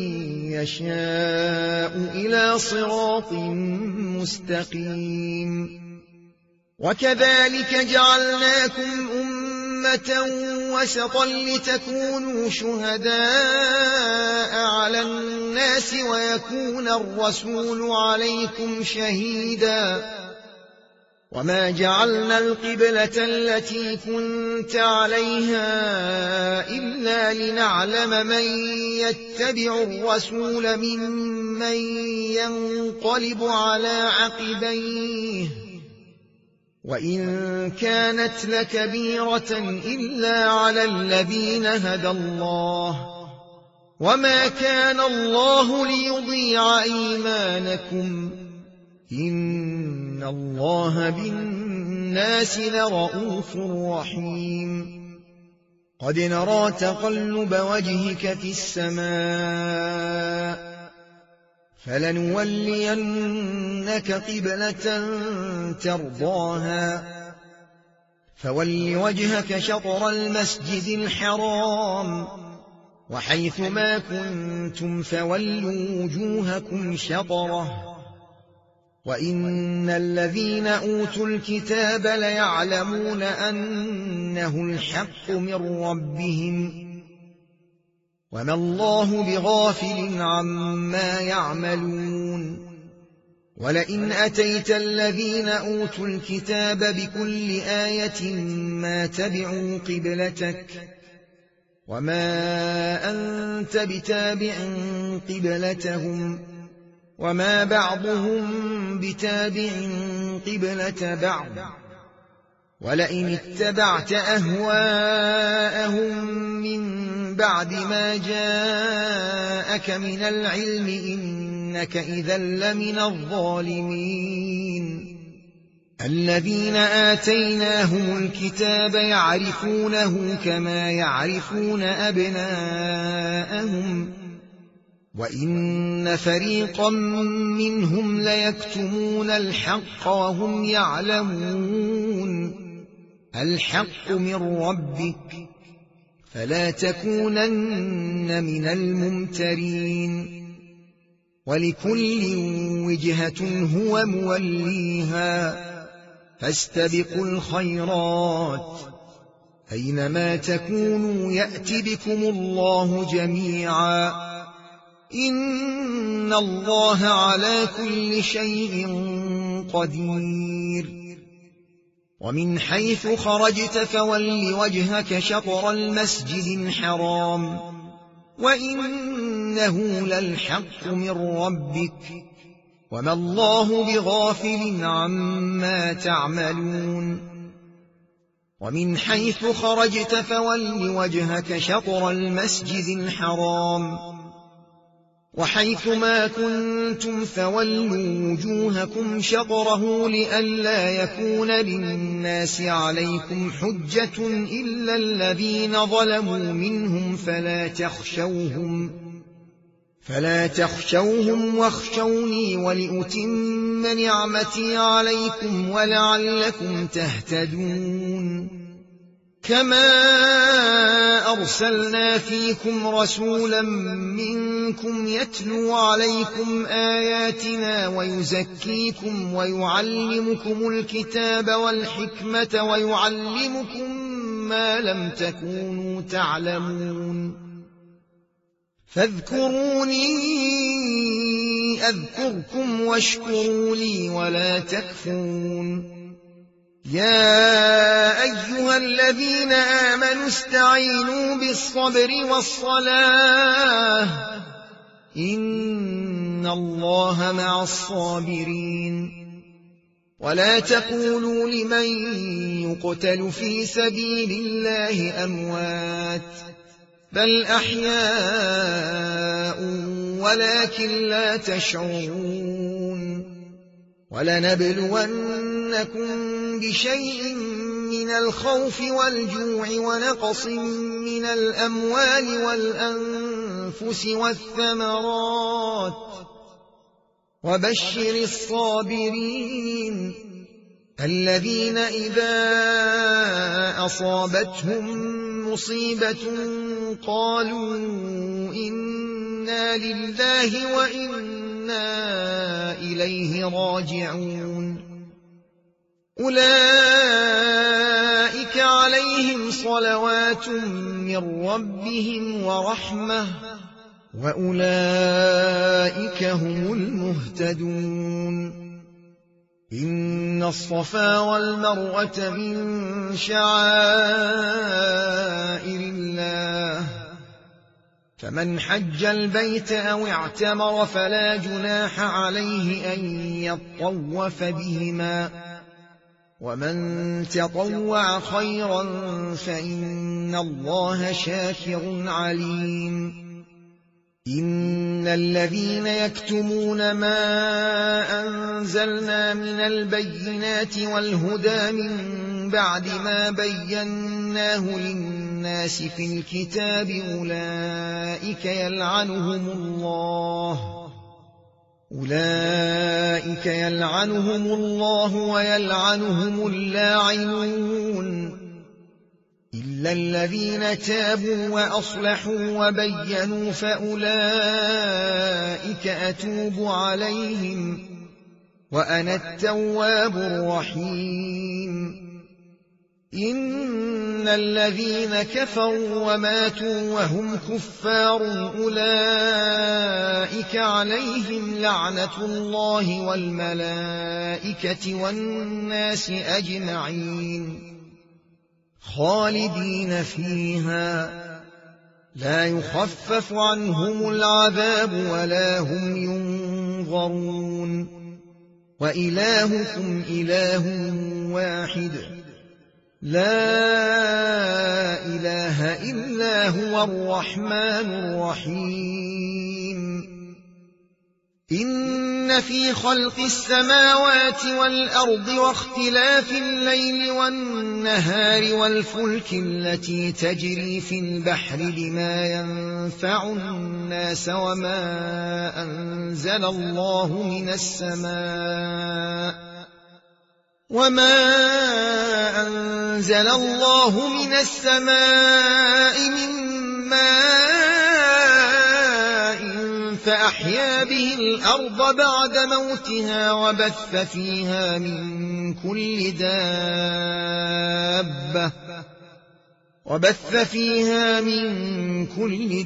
يشاء إلى صراط مستقيم وكذلك جعلناكم أمة وسطا لتكونوا شهداء على الناس ويكون الرسول عليكم شهيدا وما جعلنا القبلة التي كنت عليها إلا لنعلم من يتبع الرسول ممن ينقلب على عقبيه وإن كانت لكبيرة إلا على الذين هدى الله وما كان الله ليضيع إيمانكم إن الله بالناس لرءوف رحيم قد نرى تقلب وجهك في السماء فلنولينك قبلة ترضاها فول وجهك شطر المسجد الحرام وحيث ما كنتم فولوا وجوهكم شطره وإن الذين أوتوا الكتاب ليعلمون أنه الحق من ربهم وما الله بغافل عما يعملون ولئن أتيت الذين أوتوا الكتاب بكل آية ما تبعوا قبلتك وما أنت بتابع قبلتهم وما بعضهم بتابع قبلة بعض ولئن اتبعت أهواءهم من بعد ما جاءك من العلم إنك إذا لمن الظالمين الذين آتيناهم الكتاب يعرفونه كما يعرفون أبناءهم وإن فريقا منهم ليكتمون الحق وهم يعلمون الحق من ربك فلا تكونن من الممترين ولكل وجهة هو موليها فاستبقوا الخيرات أينما تكونوا يأت بكم الله جميعا إن الله على كل شيء قدير ومن حيث خرجت فول وجهك شطر المسجد الحرام وإنه للحق من ربك وما الله بغافل عما تعملون ومن حيث خرجت فول وجهك شطر المسجد الحرام وحيث ما كنتم فولوا وجوهكم شطره لئلا يكون للناس عليكم حجة إلا الذين ظلموا منهم فلا تخشوهم فلا تخشوهم واخشوني ولأتم نعمتي عليكم ولعلكم تهتدون كما أرسلنا فيكم رسولا منكم يتلو عليكم آياتنا ويزكيكم ويعلمكم الكتاب والحكمة ويعلمكم ما لم تكونوا تعلمون فاذكروني أذكركم واشكروا لي ولا تكفرون يا أيها الذين آمنوا استعينوا بالصبر والصلاة إن الله مع الصابرين ولا تقولوا لمن يقتل في سبيل الله أموات بل أحياء ولكن لا تشعرون ولنبلونكم بشيء من الخوف والجوع ونقص من الأموال والأنفس والثمرات وبشر الصابرين الذين إذا أصابتهم مصيبة قالوا إنا لله وإنا إليه راجعون أولئك عليهم صلوات من ربهم ورحمة وأولئك هم المهتدون إن الصفا والمروة من شعائر الله فمن حج البيت أو اعتمر فلا جناح عليه أن يطوف بهما ومن تطوع خيرا فإن الله شاكر عليم إن الذين يكتمون ما أنزلنا من البينات والهدى من بعد ما بيناه للناس في الكتاب أولئك يلعنهم الله أولئك يلعنهم الله ويلعنهم اللاعنون إلا الذين تابوا وأصلحوا وبينوا فأولئك أتوب عليهم وأنا التواب الرحيم إن الذين كفروا وماتوا وهم كفار أولئك عليهم لعنة الله والملائكة والناس أجمعين خالدين فيها لا يخفف عنهم العذاب ولا هم ينظرون وإلهكم إله واحد لا إله إلا هو الرحمن الرحيم إن في خلق السماوات والأرض واختلاف الليل والنهار والفلك التي تجري في البحر بما ينفع الناس وما أنزل الله من السماء وما أنزل الله من السماء من ماء فأحيا به الأرض بعد موتها وبث فيها من كل دابة وبث فيها من كل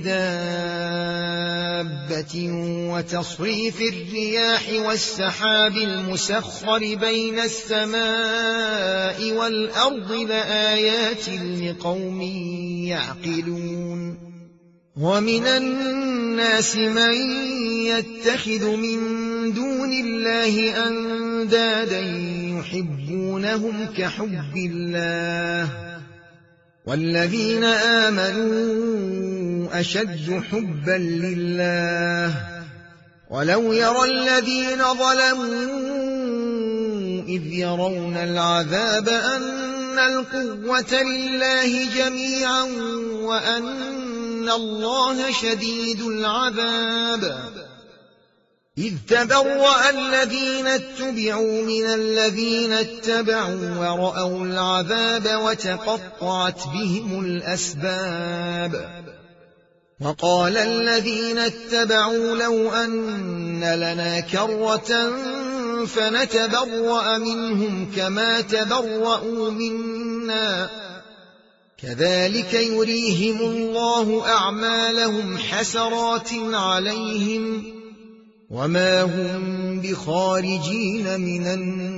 دابة وتصريف الرياح والسحاب المسخر بين السماء والأرض لآيات لقوم يعقلون ومن الناس من يتخذ من دون الله أندادا يحبونهم كحب الله والذين آمنوا أشد حبا لله ولو يرى الذين ظلموا إذ يرون العذاب أن القوة لله جميعا وأن الله شديد العذاب إذ تبرأ الذين اتبعوا من الذين اتبعوا ورأوا العذاب وتقطعت بهم الأسباب وقال الذين اتبعوا لو أن لنا كرة فنتبرأ منهم كما تبرأوا منا كذلك يريهم الله أعمالهم حسرات عليهم وما هم بخارجين من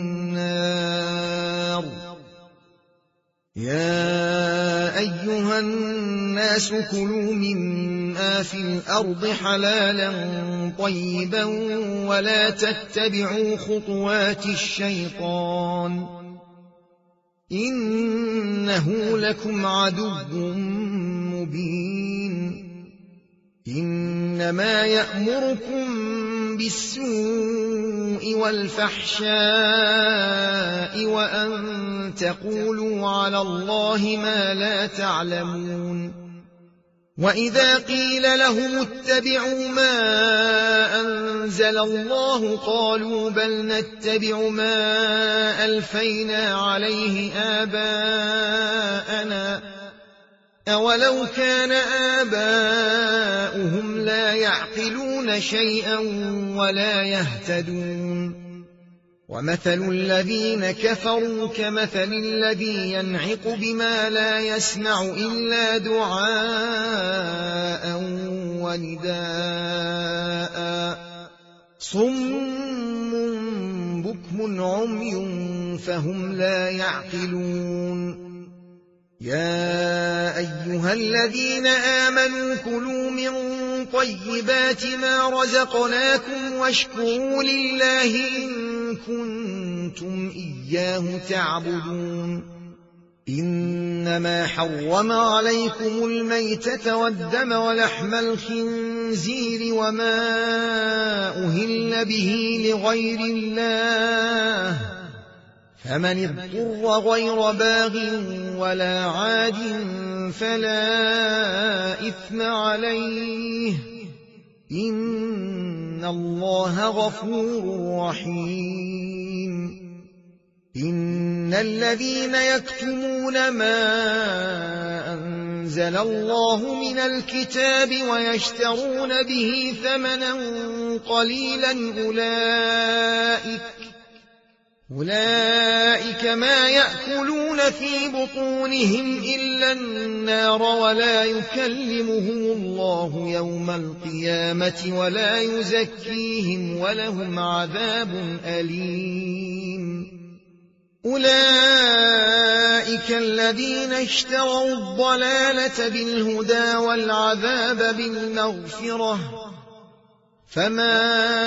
النار يا أيها الناس كلوا مما في الأرض حلالا طيبا ولا تتبعوا خطوات الشيطان إنه لكم عدو مبين إنما يأمركم بالسوء والفحشاء وأن تقولوا على الله ما لا تعلمون وإذا قيل لهم اتبعوا ما أنزل الله قالوا بل نتبع ما ألفينا عليه آباءنا أولو كان آباؤهم لا يعقلون شيئا ولا يهتدون ومثل الذين كفروا كمثل الذي ينعق بما لا يسمع إلا دعاء ونداء صم بكم عمي فهم لا يعقلون يا أيها الذين آمنوا كلوا من طيبات ما رزقناكم واشكروا لله إن كنتم إياه تعبدون إنما حرم عليكم الميتة والدم ولحم الخنزير وما أهل به لغير الله فمن اضطر غير باغ ولا عاد فلا إثم عليه إن الله غفور رحيم إن الذين يكتمون ما أنزل الله من الكتاب ويشترون به ثمنا قليلا أولئك أولئك ما يأكلون في بطونهم إلا النار ولا يكلمهم الله يوم القيامة ولا يزكيهم ولهم عذاب أليم أولئك الذين اشتروا الضلالة بالهدى والعذاب بالمغفرة فما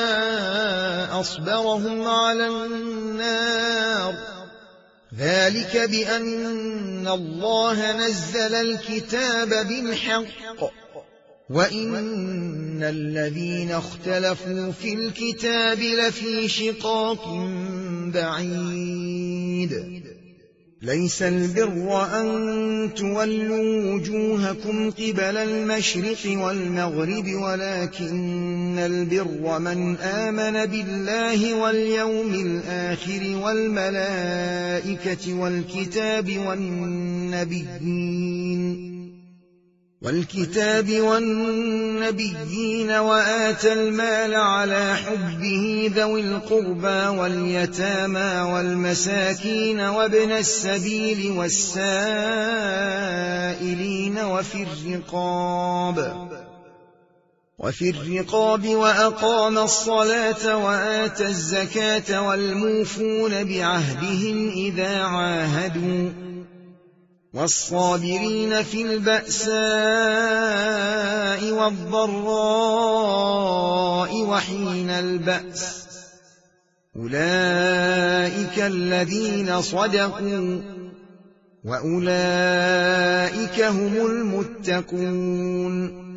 أصبرهم على النار ذلك بأن الله نزل الكتاب بالحق وإن الذين اختلفوا في الكتاب لفي شقاق بعيد ليس البر أن تولوا وجوهكم قبل المشرق والمغرب ولكن البر من آمن بالله واليوم الآخر والملائكة والكتاب والنبيين والكتاب والنبيين وآتى المال على حبه ذوي القربى واليتامى والمساكين وابن السبيل والسائلين وفي الرقاب وفي الرقاب وأقام الصلاة وآتى الزكاة والموفون بعهدهم إذا عاهدوا والصابرين في البأساء والضراء وحين البأس أولئك الذين صدقوا وأولئك هم المتقون.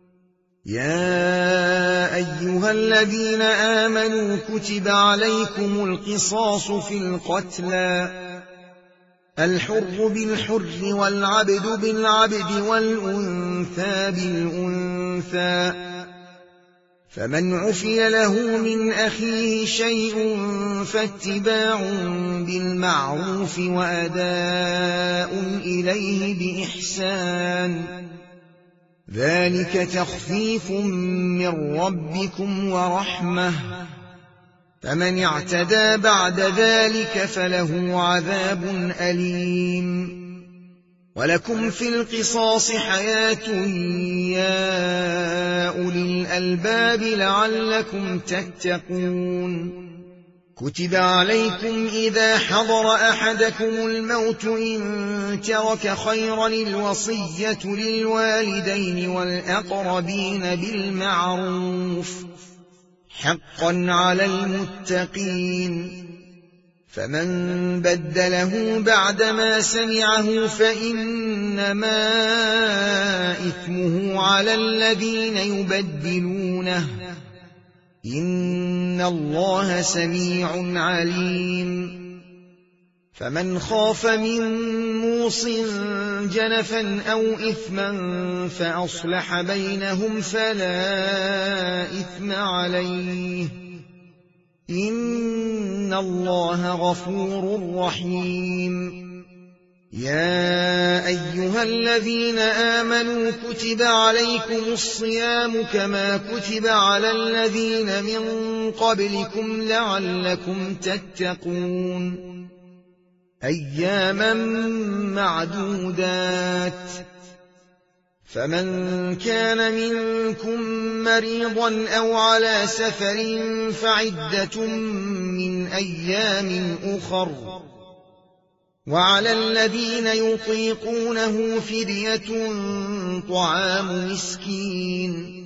يا أيها الذين آمنوا كتب عليكم القصاص في القتلى الحر بالحر والعبد بالعبد والأنثى بالأنثى فمن عفي له من أخيه شيء فاتباع بالمعروف وأداء إليه بإحسان ذلك تخفيف من ربكم ورحمة فمن اعتدى بعد ذلك فله عذاب أليم. ولكم في القصاص حياة يا أولي الألباب لعلكم تتقون. كتب عليكم إذا حضر أحدكم الموت إن ترك خيرا الوصية للوالدين والأقربين بالمعروف حقا على المتقين فمن بدله بعدما سمعه فإنما إثمه على الذين يبدلونه إن الله سميع عليم. فمن خاف من موص جنفا أو إثما فأصلح بينهم فلا إثم عليه إن الله غفور رحيم. يا أيها الذين آمنوا كتب عليكم الصيام كما كتب على الذين من قبلكم لعلكم تتقون أياما معدودات فمن كان منكم مريضا أو على سفر فعدة من أيام أخر وعلى الذين يطيقونه فدية طعام مسكين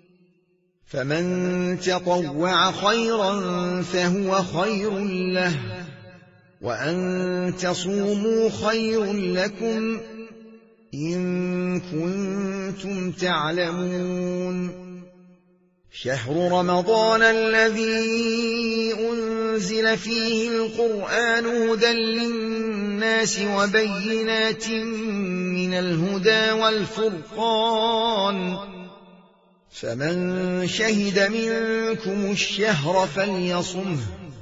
فمن تطوع خيرا فهو خير له وأن تصوموا خير لكم إن كنتم تعلمون. شهر رمضان الذي أنزل فيه القرآن هدى للناس وبينات من الهدى والفرقان فمن شهد منكم الشهر فليصمه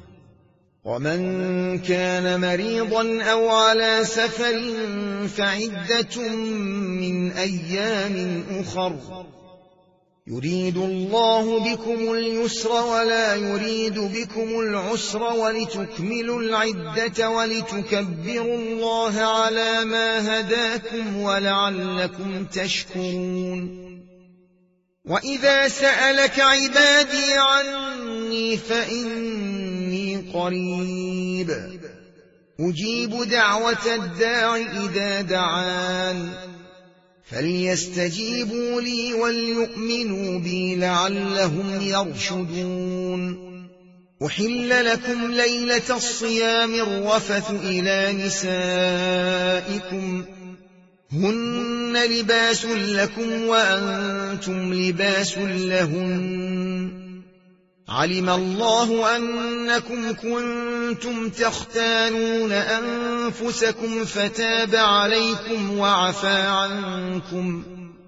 ومن كان مريضا أو على سفر فعدة من أيام أخر يريد الله بكم اليسر ولا يريد بكم العسر ولتكملوا العدة ولتكبروا الله على ما هداكم ولعلكم تشكرون. وإذا سألك عبادي عني فإني قريب أجيب دعوة الداع إذا دعان فليستجيبوا لي وليؤمنوا بي لعلهم يرشدون. أحل لكم ليلة الصيام الرفث إلى نسائكم هن لباس لكم وأنتم لباس لهن علم الله أنكم كنتم تختانون أنفسكم فتاب عليكم وعفى عنكم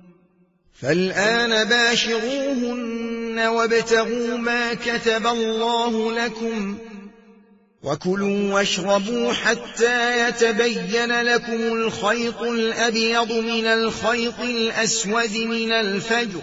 فالآن باشروهن وابتغوا ما كتب الله لكم وكلوا واشربوا حتى يتبين لكم الخيط الأبيض من الخيط الأسود من الفجر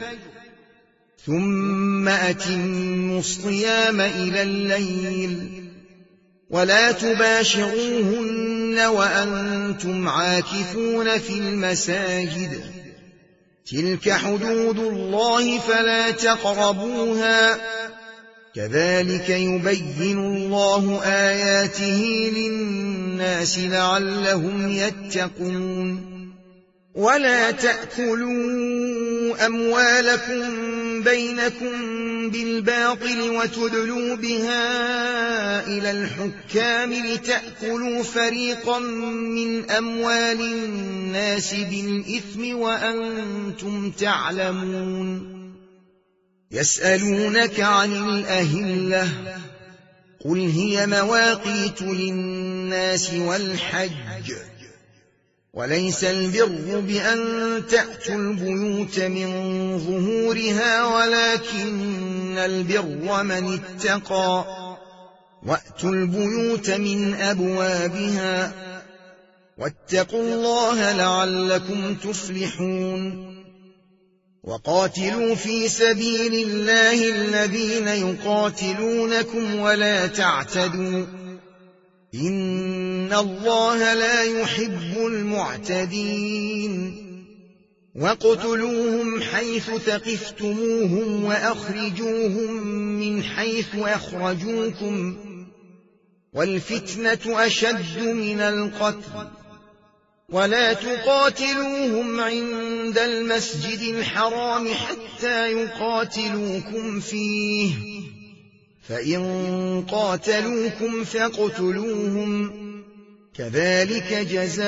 ثم أتموا الصيام إلى الليل ولا تباشروهن وأنتم عاكفون في المساجد تلك حدود الله فلا تقربوها كذلك يبين الله آياته للناس لعلهم يتقون ولا تأكلوا أموالكم بينكم بالباطل وتدلوا بها إلى الحكام لتأكلوا فريقا من أموال الناس بالإثم وأنتم تعلمون يسألونك عن الأهلة قل هي مواقيت للناس والحج وليس البر بأن تأتوا البيوت من ظهورها ولكن البر من اتقى وأتوا البيوت من أبوابها واتقوا الله لعلكم تفلحون وقاتلوا في سبيل الله الذين يقاتلونكم ولا تعتدوا إن الله لا يحب المعتدين واقتلوهم حيث ثقفتموهم وأخرجوهم من حيث أخرجوكم والفتنة أشد من القتل ولا تقاتلوهم عند المسجد الحرام حتى يقاتلوكم فيه فإن قاتلوكم فاقتلوهم كذلك جزاء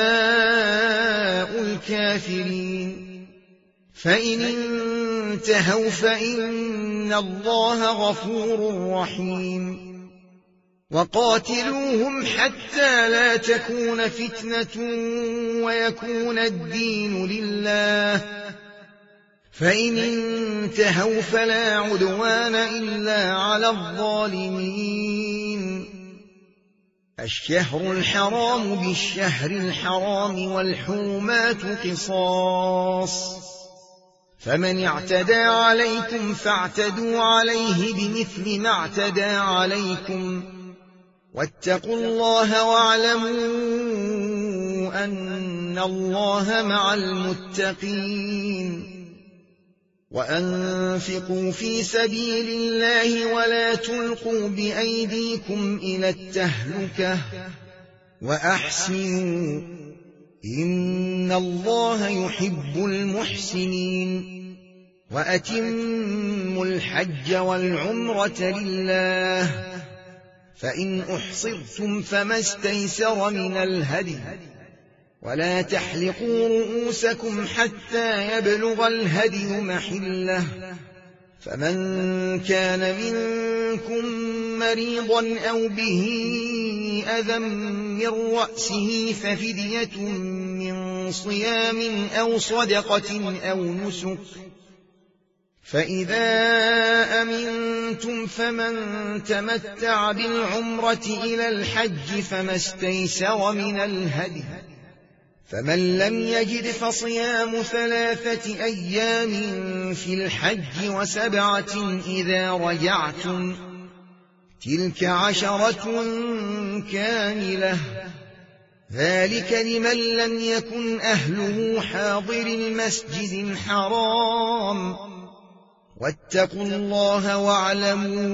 الكافرين فإن انتهوا فإن الله غفور رحيم وقاتلوهم حتى لا تكون فتنة ويكون الدين لله فإن انتهوا فلا عدوان إلا على الظالمين الشهر الحرام بالشهر الحرام والحرمات قصاص فمن اعتدى عليكم فاعتدوا عليه بمثل ما اعتدى عليكم واتقوا الله واعلموا أن الله مع المتقين وأنفقوا في سبيل الله ولا تلقوا بأيديكم إلى التهلكة وأحسنوا إن الله يحب المحسنين وأتموا الحج والعمرة لله فإن أحصرتم فما استيسر من الهدي ولا تحلقوا رؤوسكم حتى يبلغ الهدي محله فمن كان منكم مريضا أو به أذى من رأسه ففدية من صيام أو صدقة أو نسك فإذا أمنتم فمن تمتع بالعمرة إلى الحج فما استيسر من الهدي فمن لم يجد فصيام ثلاثة أيام في الحج وسبعة إذا رجعتم تلك عشرة كاملة ذلك لمن لم يكن أهله حاضر المسجد الحرام واتقوا الله واعلموا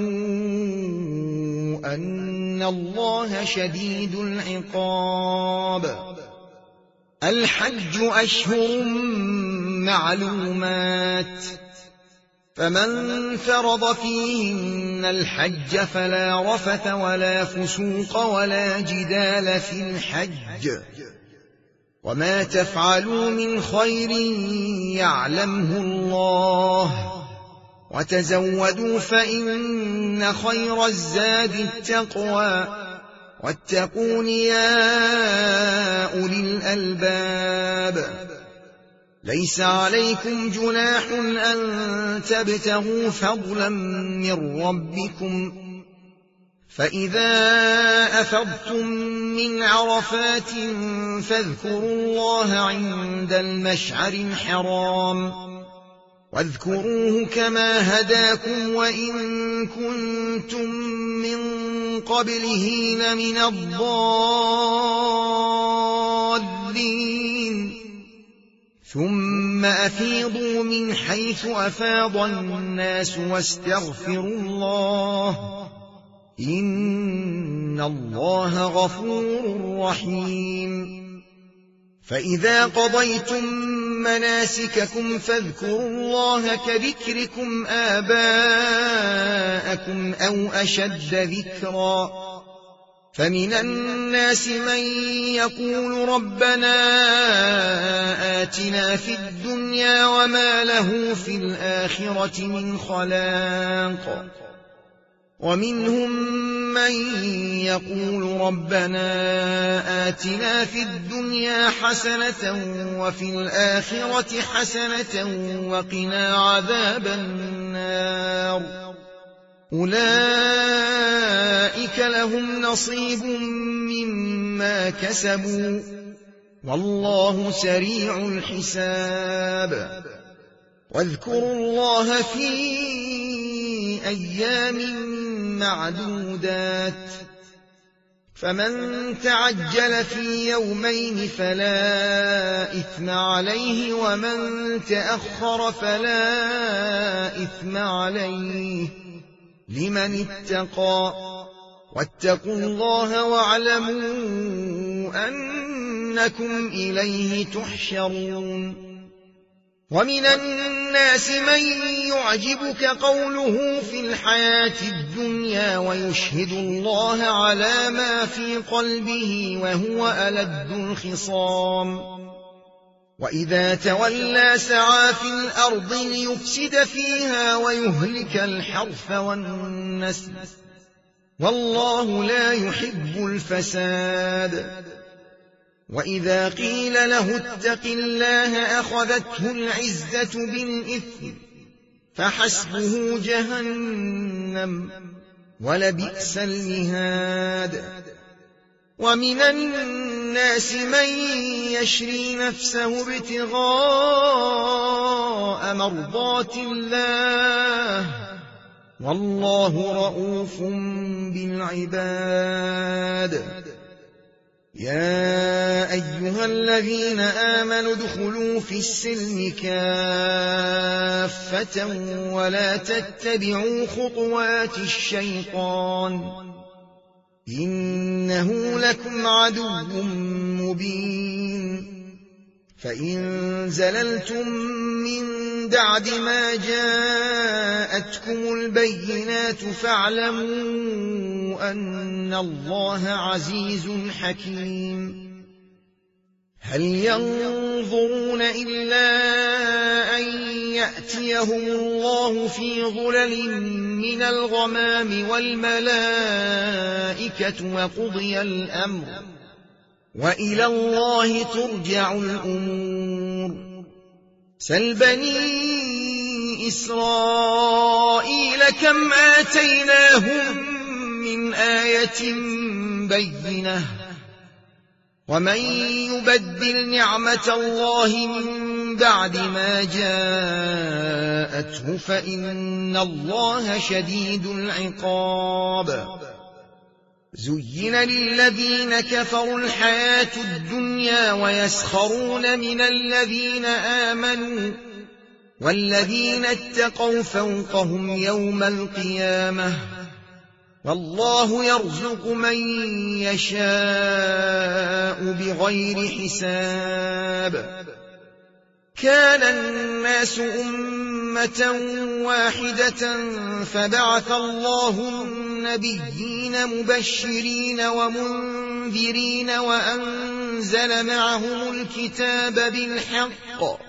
أن الله شديد العقاب الحج أشهر معلومات فمن فرض فيهن الحج فلا رفث ولا فسوق ولا جدال في الحج وما تفعلوا من خير يعلمه الله وتزودوا فإن خير الزاد التقوى واتقون يا أولي الألباب ليس عليكم جناح أن تبتغوا فضلا من ربكم فإذا أفضتم من عرفات فاذكروا الله عند المشعر الحرام واذكروه كما هداكم وإن كنتم من قبله لمن الضالين ثم أفيضوا من حيث أفاض الناس واستغفروا الله إن الله غفور رحيم فإذا قضيتم مناسككم فاذكروا الله كذكركم آباءكم أو أشد ذكرا فمن الناس من يقول ربنا آتنا في الدنيا وما له في الآخرة من خلاق ومنهم من يقول ربنا آتنا في الدنيا حسنة وفي الآخرة حسنة وقنا عذاب النار أولئك لهم نصيب مما كسبوا والله سريع الحساب واذكروا الله في أيام معدودات فمن تعجل في يومين فلا إثم عليه ومن تأخر فلا إثم عليه لمن اتقى واتقوا الله واعلموا أنكم إليه تحشرون ومن الناس من يعجبك قوله في الحياة الدنيا ويشهد الله على ما في قلبه وهو ألد الخصام وإذا تولى سعى في الأرض ليفسد فيها ويهلك الحرث والنسل والله لا يحب الفساد وإذا قيل له اتق الله أخذته العزة بالإثم فحسبه جهنم ولبئس المهاد ومن الناس من يشري نفسه ابتغاء مرضات الله والله رؤوف بالعباد يا أيها الذين آمنوا ادخلوا في السلم كافة ولا تتبعوا خطوات الشيطان إنه لكم عدو مبين فإن زللتم من بعد ما جاءتكم البينات فاعلموا أن الله عزيز حكيم هل ينظرون إلا أن يأتيهم الله في ظلل من الغمام والملائكة وقضي الأمر وإلى الله ترجع الأمور سل بني إسرائيل كم آتيناهم من آية بينة ومن يبدل نعمة الله من بعد ما جاءته فإن الله شديد العقاب زين للذين كفروا الحياة الدنيا ويسخرون من الذين آمنوا والذين اتقوا فوقهم يوم القيامة والله يرزق من يشاء بغير حساب كان الناس أمة واحدة فبعث الله النبيين مبشرين ومنذرين وأنزل معهم الكتاب بالحق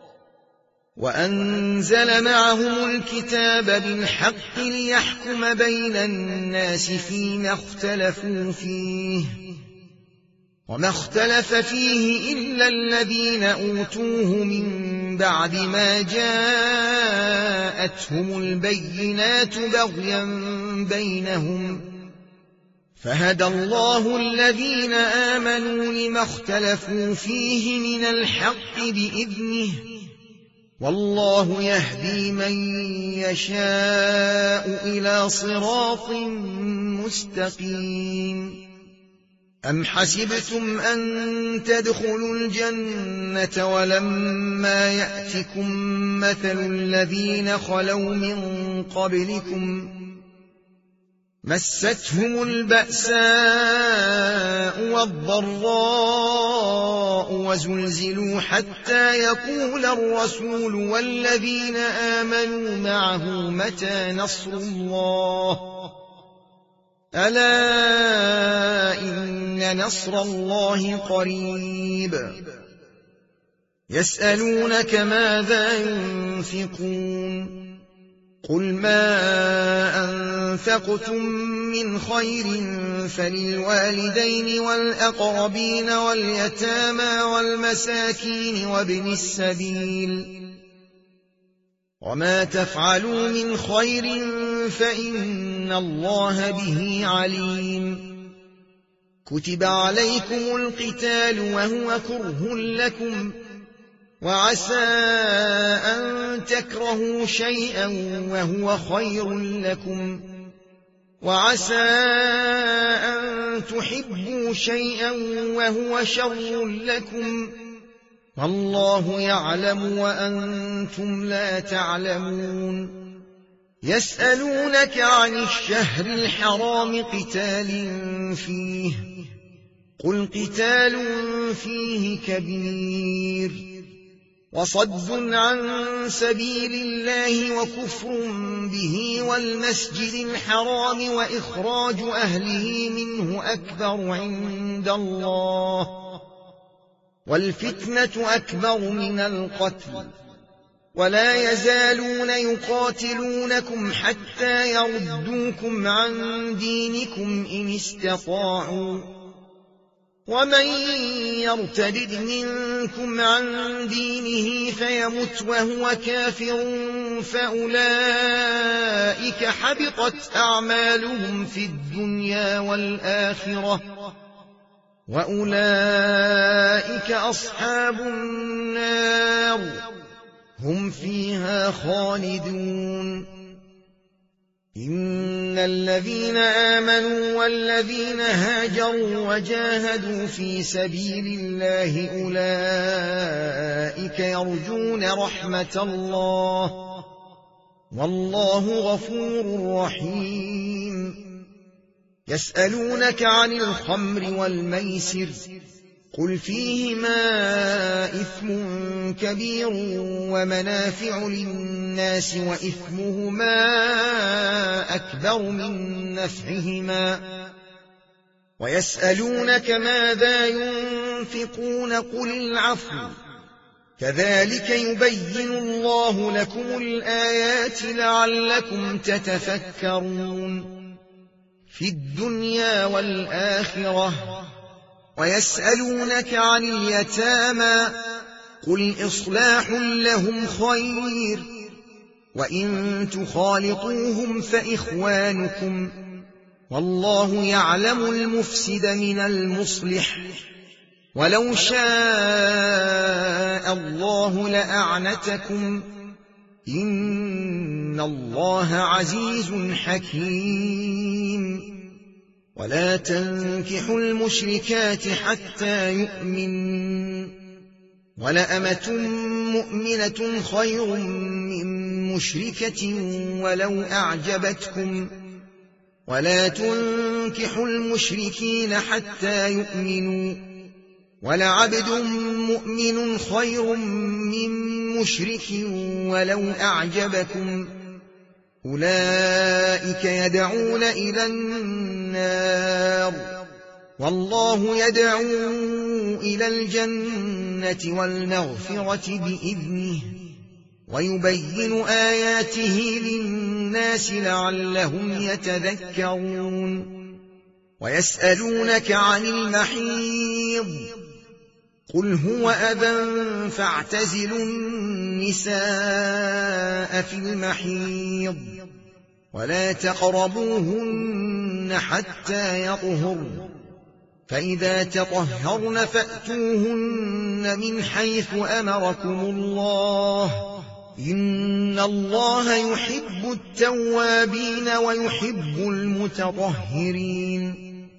وأنزل معهم الكتاب بالحق ليحكم بين الناس فيما اختلفوا فيه وما اختلف فيه إلا الذين أوتوه من بعد ما جاءتهم البينات بغيا بينهم فهدى الله الذين آمنوا لما اختلفوا فيه من الحق بإذنه والله يهدي من يشاء إلى صراط مستقيم أم حسبتم أن تدخلوا الجنة ولما يأتكم مثل الذين خلوا من قبلكم مستهم البأساء والضراء وزلزلوا حتى يقول الرسول والذين آمنوا معه متى نصر الله ألا إن نصر الله قريب يسألونك ماذا ينفقون قل ما أنفقتم من خير فللوالدين والأقربين واليتامى والمساكين وابن السبيل وما تفعلوا من خير فإن الله به عليم كتب عليكم القتال وهو كره لكم وعسى أن تكرهوا شيئا وهو خير لكم وعسى أن تحبوا شيئا وهو شر لكم والله يعلم وأنتم لا تعلمون يسألونك عن الشهر الحرام قتال فيه قل قتال فيه كبير وصد عن سبيل الله وكفر به والمسجد الحرام وإخراج أهله منه أكبر عند الله والفتنة أكبر من القتل ولا يزالون يقاتلونكم حتى يردوكم عن دينكم إن استطاعوا ومن يرتد منكم عن دينه فيمت وهو كافر فأولئك حبطت أعمالهم في الدنيا والآخرة وأولئك أصحاب النار هم فيها خالدون إن الذين آمنوا والذين هاجروا وجاهدوا في سبيل الله أولئك يرجون رحمة الله والله غفور رحيم يسألونك عن الخمر والميسر قل فيهما إثم كبير ومنافع للناس وإثمهما أكبر من نفعهما ويسألونك ماذا ينفقون قل العفو كذلك يبين الله لكم الآيات لعلكم تتفكرون في الدنيا والآخرة ويسألونك عن اليتامى قل إصلاح لهم خير وإن تخالطوهم فإخوانكم والله يعلم المفسد من المصلح ولو شاء الله لأعنتكم إن الله عزيز حكيم ولا تنكحوا المشركات حتى يؤمنوا ولأمة مؤمنة خير من مشركة ولو أعجبتكم ولا تنكحوا المشركين حتى يؤمنوا ولعبد مؤمن خير من مشرك ولو أعجبكم أولئك يدعون إلى النار والله يدعو إلى الجنة والمغفرة بإذنه ويبين آياته للناس لعلهم يتذكرون ويسألونك عن المحيض قل هو أذى فاعتزلوا النساء في المحيض ولا تقربوهن حتى يطهرن، فإذا تطهرن فأتوهن من حيث أمركم الله، إن الله يحب التوابين ويحب المتطهرين.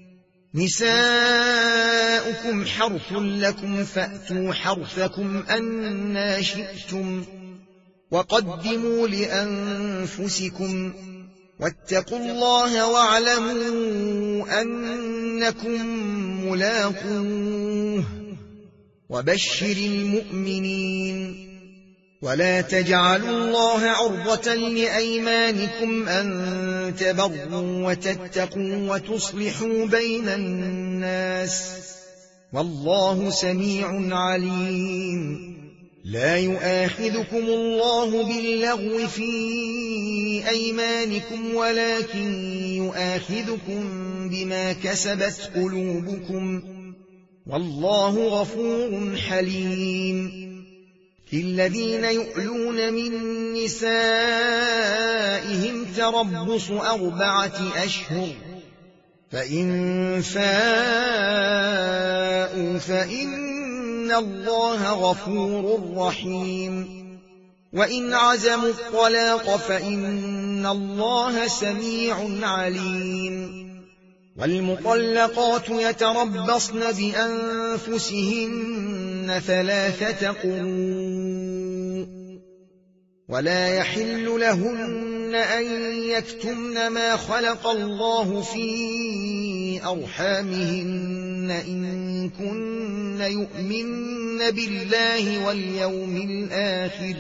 نساؤكم حرث لكم فأتوا حرثكم أنى شئتم، وقدموا لأنفسكم، واتقوا الله واعلموا أنكم ملاقوه، وبشر المؤمنين. ولا تجعلوا الله عرضة لأيمانكم أن تبروا وتتقوا وتصلحوا بين الناس، والله سميع عليم. لا يؤاخذكم الله باللغو في أيمانكم، ولكن يؤاخذكم بما كسبت قلوبكم، والله غفور حليم. للذين يؤلون من نسائهم تربص أربعة أشهر، فإن فاءوا فإن الله غفور رحيم، وإن عزموا الطلاق فإن الله سميع عليم. والمطلقات يتربصن بأنفسهن ثلاثة قروء، ولا يحل لهن أن يكتمن ما خلق الله في أرحامهن إن كن يؤمن بالله واليوم الآخر،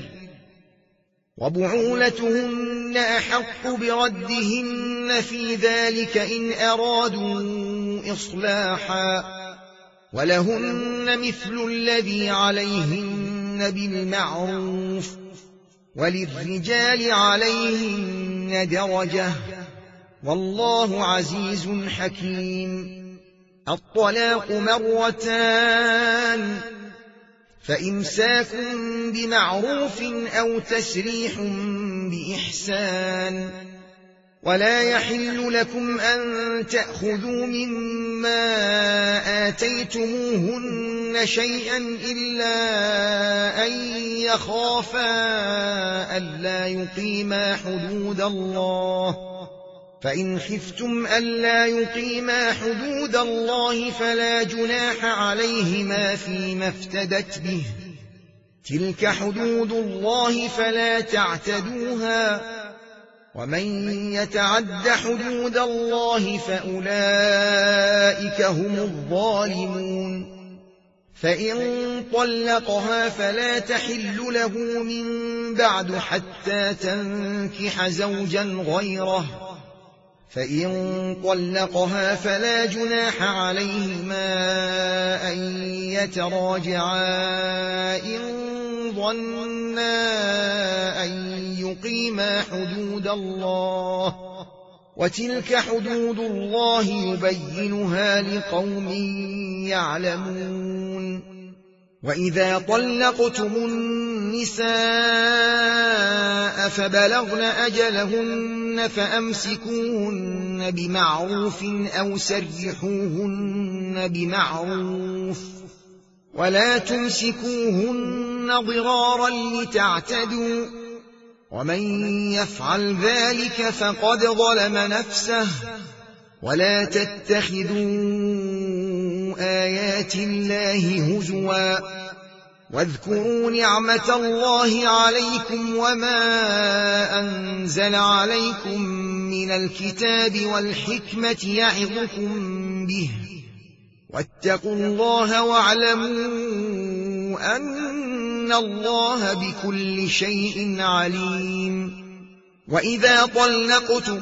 وبعولتهن أحق بردهن في ذلك إن أرادوا إصلاحا، ولهن مثل الذي عليهن بالمعروف، وللرجال عليهن درجة، والله عزيز حكيم. الطلاق مرتان، فإمساك بمعروف أو تسريح بإحسان. ولا يحل لكم أن تأخذوا مما آتيتموهن شيئا إلا أن يخافا ألا يقيما حدود الله، فإن خفتم ألا يقيما حدود الله فلا جناح عليهما فيما افتدت به، تلك حدود الله فلا تعتدوها، ومن يتعد حدود الله فأولئك هم الظالمون. فإن طلقها فلا تحل له من بعد حتى تنكح زوجا غيره، فإن طلقها فلا جناح عليهما أن يتراجعا إن ظنا أن يقيما حدود الله، وتلك حدود الله يبينها لقوم يعلمون. وإذا طلقتم النساء فبلغن أجلهن فأمسكوهن بمعروف أو سرحوهن بمعروف، ولا تمسكوهن ضرارا لتعتدوا، ومن يفعل ذلك فقد ظلم نفسه. ولا تتخذوا آيات الله هزوا، واذكروا نعمة الله عليكم وما أنزل عليكم من الكتاب والحكمة يعظكم به، واتقوا الله واعلموا أن الله بكل شيء عليم. وإذا طلقتم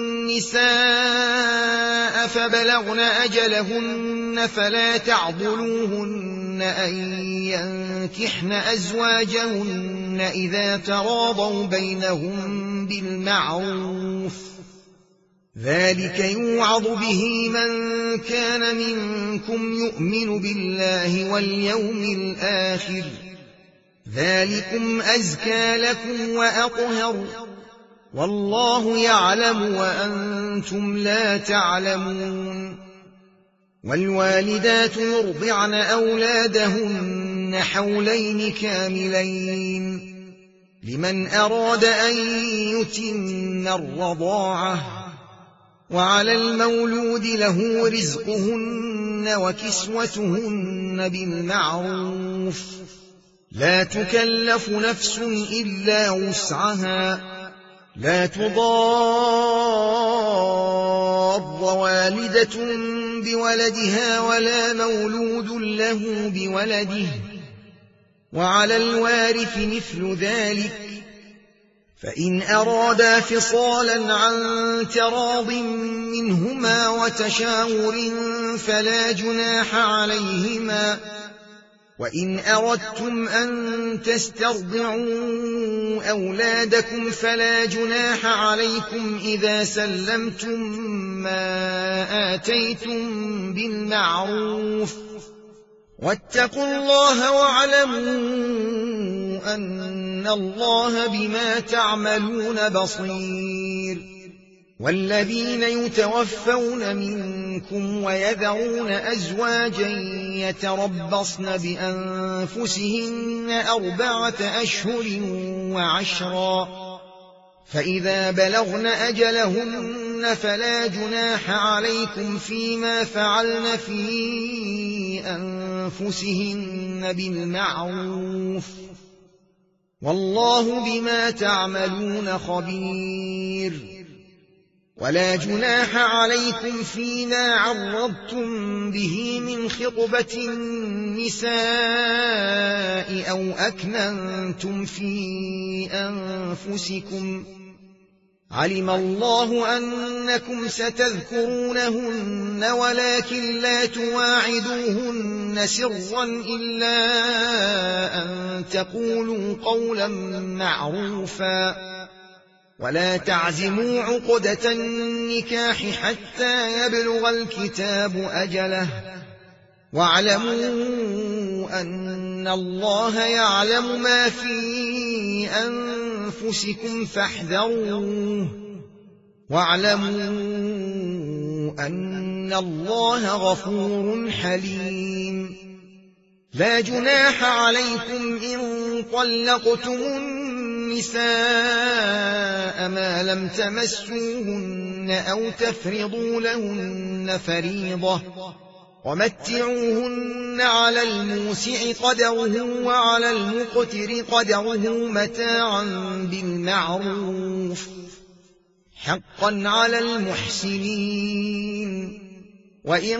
النساء فبلغن أجلهن فلا تعضلوهن أن ينكحن أزواجهن إذا تراضوا بينهم بالمعروف، ذلك يوعظ به من كان منكم يؤمن بالله واليوم الآخر، ذلكم أزكى لكم وأطهر، والله يعلم وأنتم لا تعلمون. والوالدات يرضعن أولادهن حولين كاملين لمن أراد أن يتم الرضاعة، وعلى المولود له رزقهن وكسوتهن بالمعروف، لا تكلف نفس إلا وسعها، لا تضار والدة بولدها ولا مولود له بولده، وعلى الوارث مثل ذلك، فإن أرادا فصالا عن تراض منهما وتشاور فلا جناح عليهما. وإن أردتم أن تسترضعوا أولادكم فلا جناح عليكم إذا سلمتم ما آتيتم بالمعروف، واتقوا الله واعلموا أن الله بما تعملون بصير. والذين يتوفون منكم ويذرون أزواجا يتربصن بأنفسهن أربعة أشهر وعشرا، فإذا بلغن أجلهن فلا جناح عليكم فيما فعلن في أنفسهن بالمعروف، والله بما تعملون خبير. ولا جناح عليكم فيما عرضتم به من خطبة النساء أو أكننتم في أنفسكم، علم الله أنكم ستذكرونهن ولكن لا تواعدوهن سرا إلا أن تقولوا قولا معروفا، ولا تعزموا عقدة النكاح حتى يبلغ الكتاب أجله، واعلموا أن الله يعلم ما في أنفسكم فاحذروه، واعلموا أن الله غفور حليم. لا جناح عليكم إن طلقتم النساء ما لم تمسوهن أو تفرضوا لهن فريضة، ومتعوهن على الموسع قدره وعلى المقتر قدره متاعا بالمعروف، حقا على المحسنين. وإن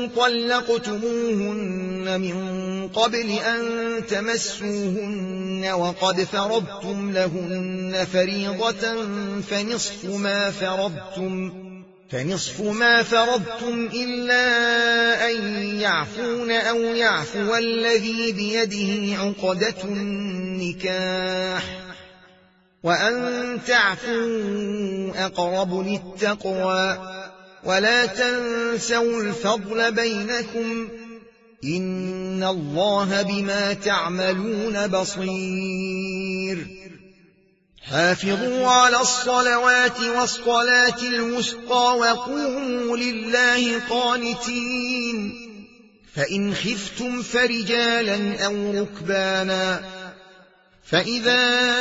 طلقتموهن من قبل أن تمسوهن وقد فرضتم لهن فريضة فنصف ما فرضتم فنصف ما فرضتم إلا أن يعفون أو يعفو الذي بيده عقدة النكاح، وأن تعفوا أقرب للتقوى، ولا تنسوا الفضل بينكم، إن الله بما تعملون بصير. حافظوا على الصلوات والصلاة الوسطى وقوموا لله قانتين، فإن خفتم فرجالا أو ركبانا، فإذا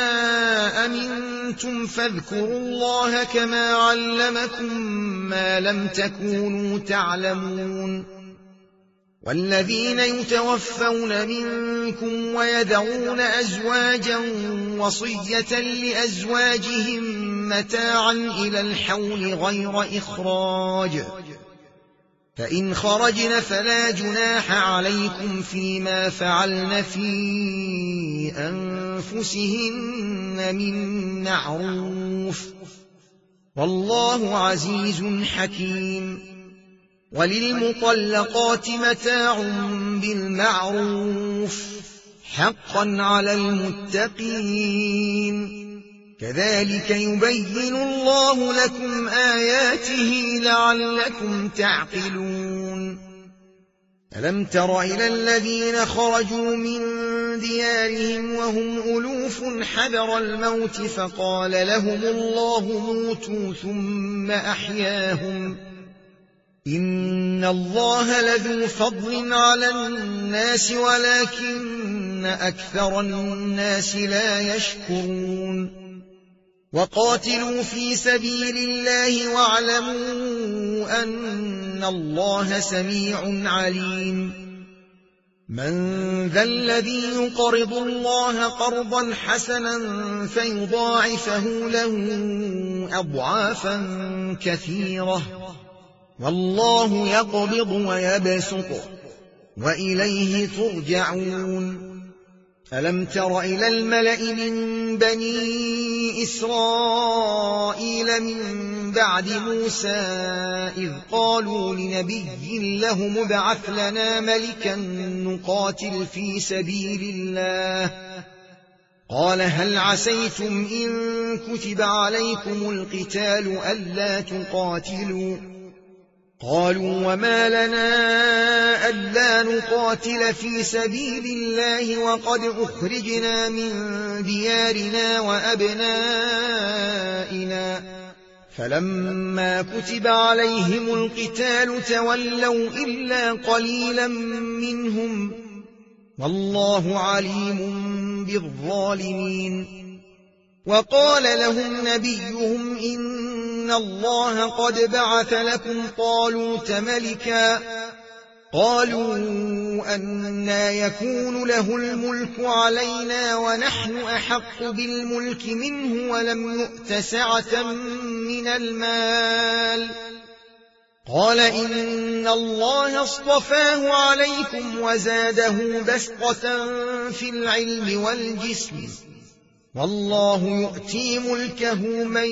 أمنتم فاذكروا الله كما علمكم ما لم تكونوا تعلمون. والذين يتوفون منكم ويذرون أزواجا وصية لأزواجهم متاعا إلى الحول غير إخراج، فإن خرجن فلا جناح عليكم فيما فعلن في أنفسهن من معروف، والله عزيز حكيم. وللمطلقات متاع بالمعروف حقا على المتقين، كذلك يبين الله لكم آياته لعلكم تعقلون. ألم تر إلى الذين خرجوا من ديارهم وهم ألوف حذر الموت فقال لهم الله موتوا ثم أحياهم إن الله لذو فضل على الناس ولكن أكثر الناس لا يشكرون وقاتلوا في سبيل الله واعلموا أن الله سميع عليم من ذا الذي يقرض الله قرضا حسنا فيضاعفه له أضعافا كثيرة والله يقبض ويبسط وإليه ترجعون ألم تر إلى الملأ من بني إسرائيل من بعد موسى إذ قالوا لنبي له ابعث لنا ملكا نقاتل في سبيل الله قال هل عسيتم إن كتب عليكم القتال ألا تقاتلوا قالوا وما لنا ألا نقاتل في سبيل الله وقد أخرجنا من ديارنا وأبنائنا فلما كتب عليهم القتال تولوا إلا قليلا منهم والله عليم بالظالمين وقال لهم نبيهم إن الله قد بعث لكم طالوت ملكا قالوا أنى يكون له الملك علينا ونحن أحق بالملك منه ولم يؤت سعة من المال قال إن الله اصطفاه عليكم وزاده بسطة في العلم والجسم والله يؤتي ملكه من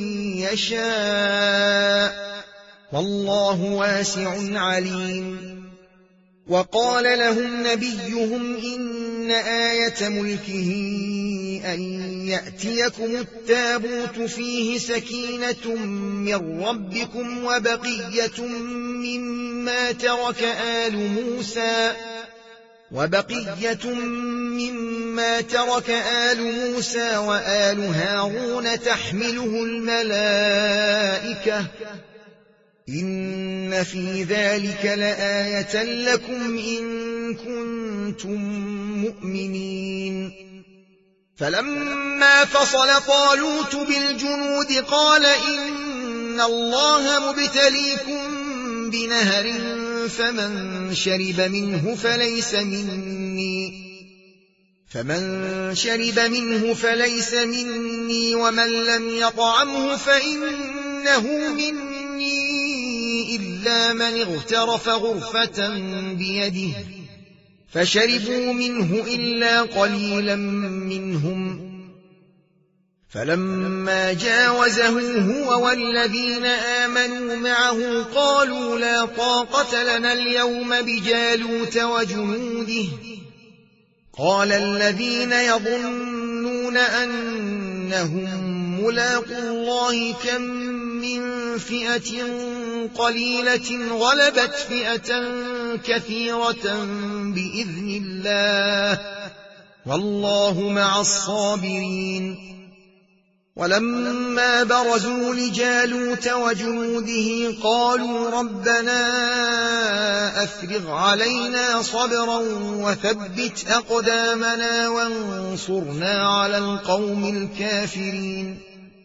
يشاء والله واسع عليم وقال لهم نبيهم إن آية ملكه أن يأتيكم التابوت فيه سكينة من ربكم وبقية مما ترك آل موسى وبقية مما ترك آل موسى وآل هارون تحمله الملائكة إن في ذلك لآية لكم إن كنتم مؤمنين فلما فصل طالوت بالجنود قال إن الله مبتليكم بنهر فمن شرب منه فليس مني فمن شرب منه فليس مني ومن لم يطعمه فإنه مني إلا من اغترف غرفة بيده فشربوا منه إلا قليلا منهم فلما جاوزه هو والذين آمنوا معه قالوا لا طاقة لنا اليوم بجالوت وجنوده قال الذين يظنون أنهم ملاقو الله كم من فئة قليلة غلبت فئة كثيرة بإذن الله والله مع الصابرين ولما برزوا لجالوت وجنوده قالوا ربنا أفرغ علينا صبرا وثبت أقدامنا وانصرنا على القوم الكافرين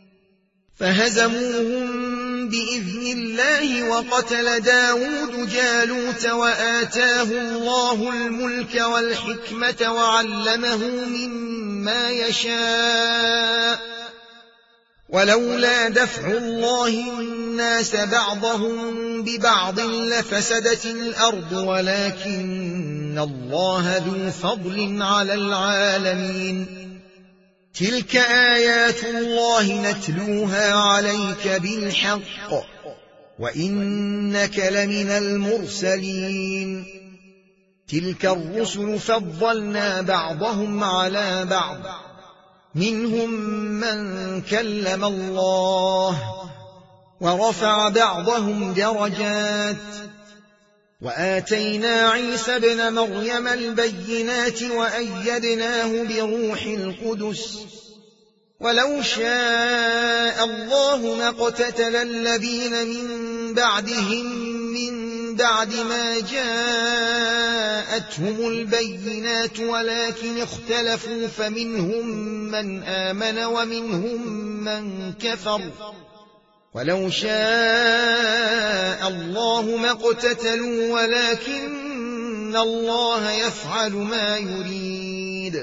فهزموهم بإذن الله وقتل داود جالوت وآتاه الله الملك والحكمة وعلمه مما يشاء ولولا دفع الله الناس بعضهم ببعض لفسدت الأرض ولكن الله ذو فضل على العالمين تلك آيات الله نتلوها عليك بالحق وإنك لمن المرسلين تلك الرسل فضلنا بعضهم على بعض منهم من كلم الله ورفع بعضهم درجات وآتينا عيسى ابن مريم البينات وأيدناه بروح القدس ولو شاء الله ما اقتتل الذين من بعدهم من بعد ما جاءتهم البينات ولكن اختلفوا فمنهم من آمن ومنهم من كفر ولو شاء الله ما اقتتلوا ولكن الله يفعل ما يريد.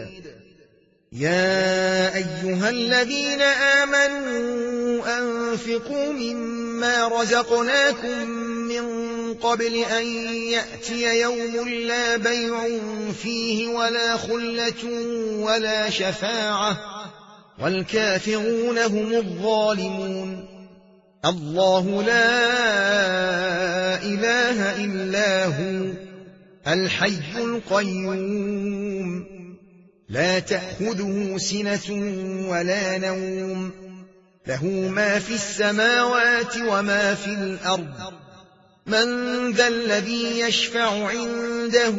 يا أيها الذين آمنوا أنفقوا مما رزقناكم من قبل أن يأتي يوم لا بيع فيه ولا خلة ولا شفاعة والكافرون هم الظالمون. الله لا إله إلا هو الحي القيوم لا تأخذه سنة ولا نوم له ما في السماوات وما في الأرض من ذا الذي يشفع عنده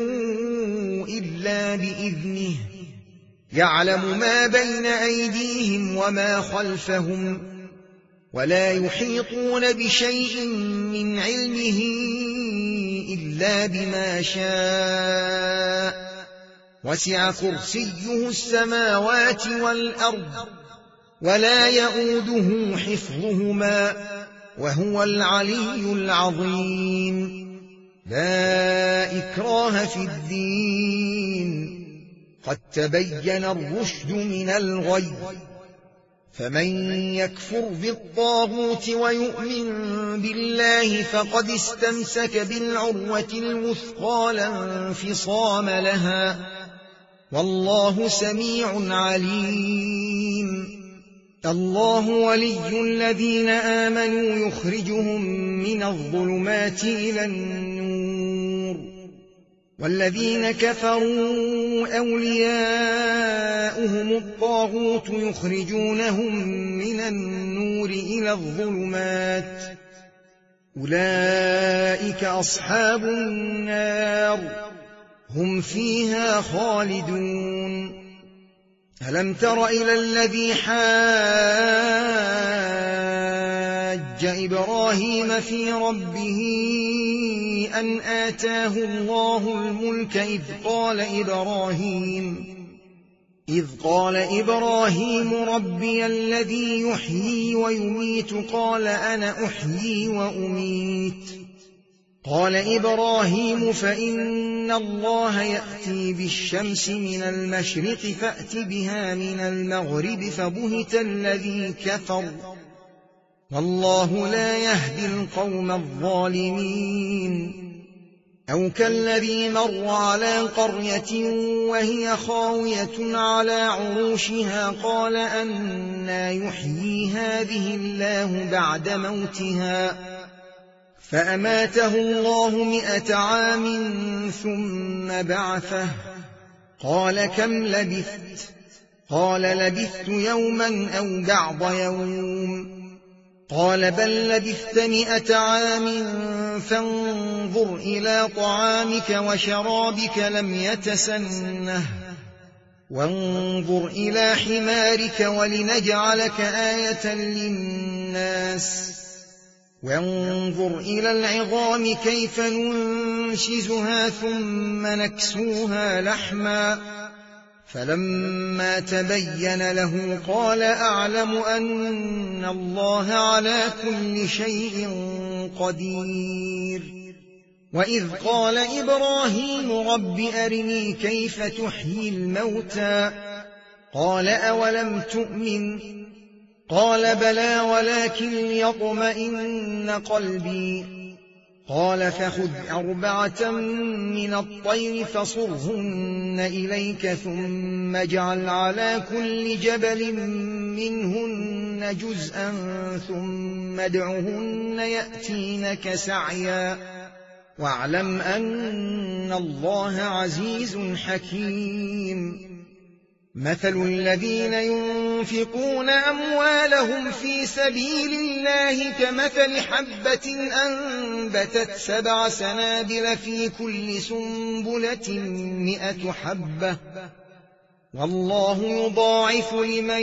إلا بإذنه يعلم ما بين أيديهم وما خلفهم ولا يحيطون بشيء من علمه إلا بما شاء وسع كرسيه السماوات والأرض ولا يئوده حفظهما وهو العلي العظيم. لا إكراه في الدين قد تبين الرشد من الغي فمن يكفر بالطاغوت ويؤمن بالله فقد استمسك بالعروة الوثقى لا انفصام لها والله سميع عليم. الله ولي الذين آمنوا يخرجهم من الظلمات إلى النور والذين كفروا أولياؤهم الطاغوت يخرجونهم من النور إلى الظلمات أولئك أصحاب النار هم فيها خالدون. ألم تر إلى الذي حاج إبراهيم في ربه أن آتاه الله الملك إذ قال إبراهيم إذ قال إبراهيم ربي الذي يحيي ويميت قال أنا أحيي وأميت قال إبراهيم فإن الله يأتي بالشمس من المشرق فأت بها من المغرب فبهت الذي كفر والله لا يهدي القوم الظالمين. أو كالذي مر على قرية وهي خاوية على عروشها قال أنى يحيي هذه الله بعد موتها فأماته الله مئة عام ثم بعثه قال كم لبثت قال لبثت يوما أو بعض يوم قال بل لبثت مئة عام فانظر إلى طعامك وشرابك لم يتسنه وانظر إلى حمارك ولنجعلك آية للناس وانظر إلى العظام كيف ننشزها ثم نكسوها لحما فلما تبين له قال أعلم أن الله على كل شيء قدير. وإذ قال إبراهيم رب أرني كيف تحيي الموتى قال أولم تؤمن قال بلى ولكن ليطمئن قلبي قال فخذ أربعة من الطير فصرهن إليك ثم اجعل على كل جبل منهن جزءا ثم ادعهن يأتينك سعيا واعلم أن الله عزيز حكيم. مثل الذين ينفقون أموالهم في سبيل الله كمثل حبة أنبتت سبع سنابل في كل سنبلة مئة حبة والله يضاعف لمن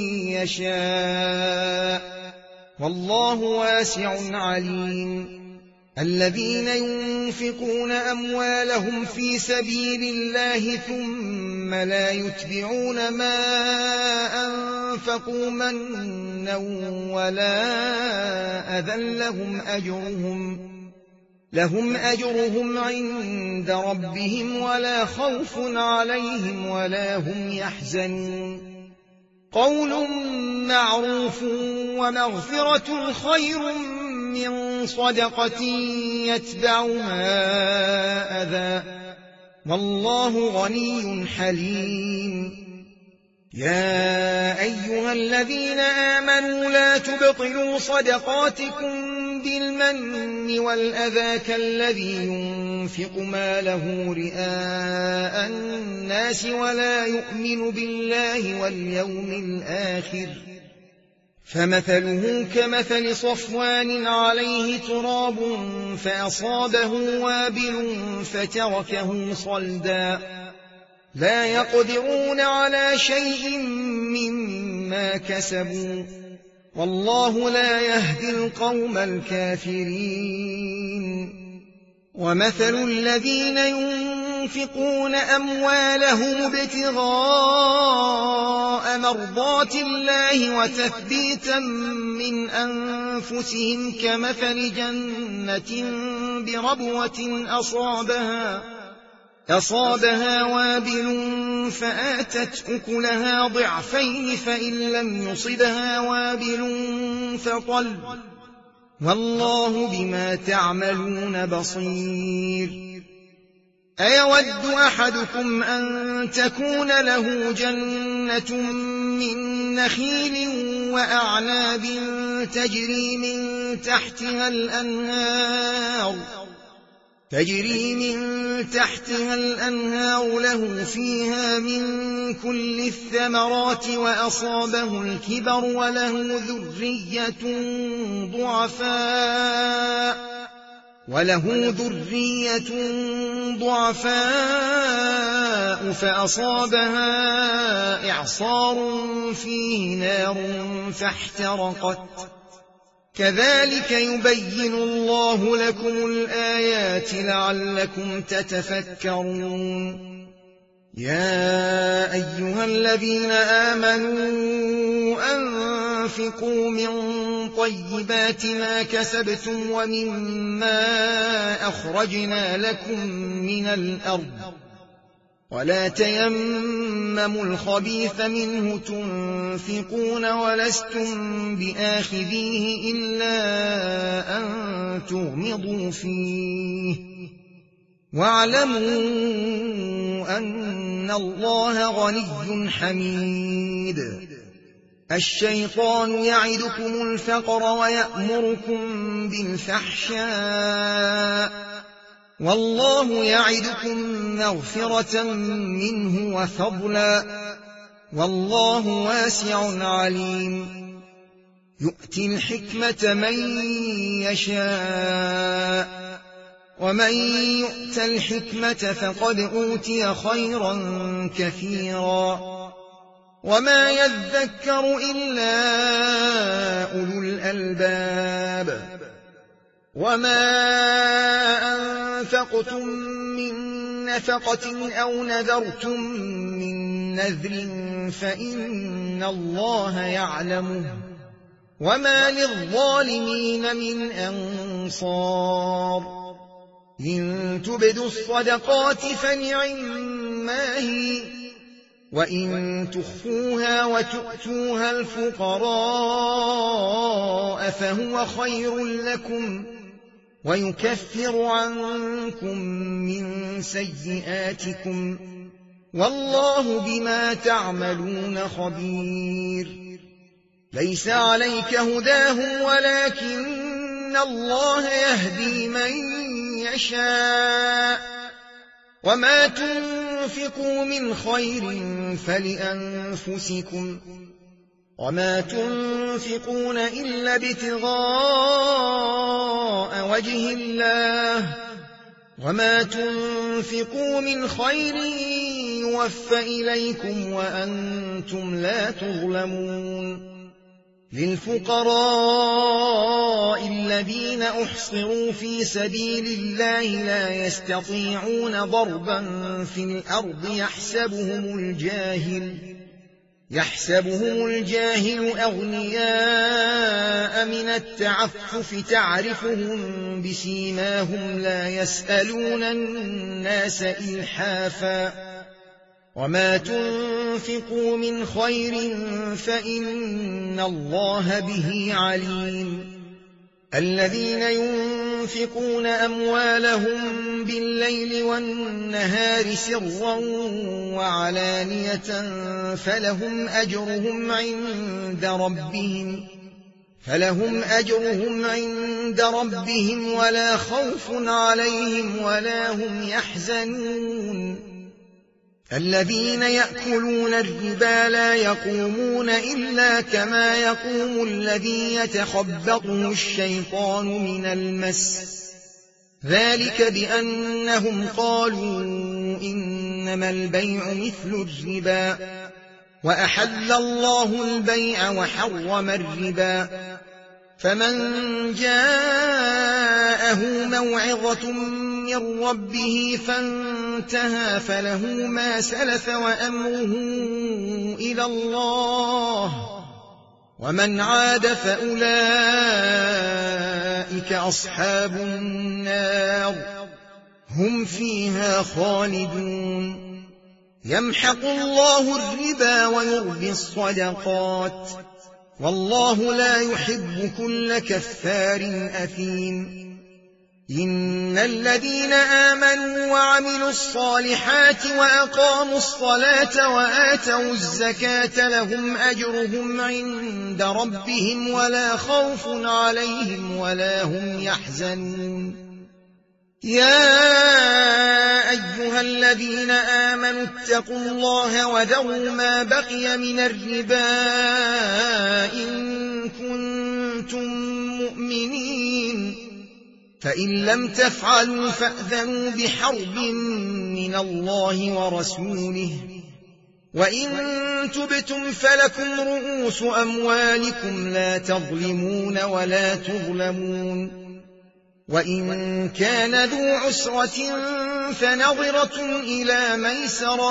يشاء والله واسع عليم. الذين ينفقون أموالهم في سبيل الله ثم لا يتبعون ما أنفقوا منا ولا أذى لهم أجرهم لهم أجرهم عند ربهم ولا خوف عليهم ولا هم يحزنون. قول معروف ومغفرة خير من صدقة يتبعها أذى والله غني حليم. يا أيها الذين آمنوا لا تبطلوا صدقاتكم بالمن والأذى كالذي ينفق ماله رئاء الناس ولا يؤمن بالله واليوم الآخر فمثله كمثل صفوان عليه تراب فأصابه وابل فتركه صلدا لا يقدرون على شيء مما كسبوا والله لا يهدي القوم الكافرين. ومثل الذين ينفقون أموالهم ابتغاء مرضات الله وتثبيتا من أنفسهم كمثل جنة بربوة أصابها أصابها وابل فآتت أكلها ضعفين فإن لم يصبها وابل فطل والله بما تعملون بصير. أيود أحدكم أن تكون له جنة من نخيل وأعناب تجري من تحتها الأنهار تجري من تحتها الأنهار له فيها من كل الثمرات وأصابه الكبر وله ذرية ضعفاء وله ذرية ضعفاء فأصابها إعصار فيه نار فاحترقت كذلك يبين الله لكم الآيات لعلكم تتفكرون. يا أيها الذين آمنوا أنفقوا من طيبات ما كسبتم ومما أخرجنا لكم من الأرض ولا تيمموا الخبيث منه تنفقون ولستم بآخذيه إلا أن تغمضوا فيه واعلموا أن الله غني حميد. الشيطان يعدكم الفقر ويأمركم بالفحشاء والله يعدكم مغفرة منه وفضلا والله واسع عليم. يؤتي الحكمة من يشاء ومن يؤت الحكمة فقد أوتي خيرا كثيرا وما يذكر إلا أولو الألباب. وما أنفقتم من نفقة أو نذرتم من نذر فإن الله يعلمه وما للظالمين من أنصار. إن تبدوا الصدقات فنعما هي وإن تخفوها وتؤتوها الفقراء فهو خير لكم ويكفر عنكم من سيئاتكم والله بما تعملون خبير. ليس عليك هداهم ولكن الله يهدي من يشاء وما تنفقوا تنفقوا من خير فلأنفسكم وما تنفقون إلا ابتغاء وجه الله وما تنفقوا من خير يوفى إليكم وأنتم لا تظلمون للفقراء الذين أحصروا في سبيل الله لا يستطيعون ضربا في الأرض يحسبهم الجاهل يحسبهم الجاهل أغنياء من التعفف تعرفهم بسيماهم لا يسألون الناس إلحافا وما تنفقوا من خير فإن الله به عليم الذين ينفقون أموالهم بالليل والنهار سرا وعلانية فلهم أجرهم عند ربهم فلهم أجرهم عند ربهم ولا خوف عليهم ولا هم يحزنون الذين يأكلون الربا لا يقومون إلا كما يقوم الذي يتخبطه الشيطان من المس ذلك بأنهم قالوا إنما البيع مثل الربا وأحل الله البيع وحرم الربا فمن جاءه موعظة من ربه فانتهى فله ما سلف وأمره إلى الله ومن عاد فأولئك أصحاب النار هم فيها خالدون يمحق الله الربا ويربي الصدقات والله لا يحب كل كفار أثيم إن الذين آمنوا وعملوا الصالحات وأقاموا الصلاة وآتوا الزكاة لهم أجرهم عند ربهم ولا خوف عليهم ولا هم يحزنون يا أيها الذين آمنوا اتقوا الله وذروا ما بقي من الربا إن كنتم مؤمنين فإن لم تفعلوا فأذنوا بحرب من الله ورسوله وإن تبتم فلكم رؤوس أموالكم لا تظلمون ولا تظلمون وإن كان ذو عسرة فنظرة إلى ميسرة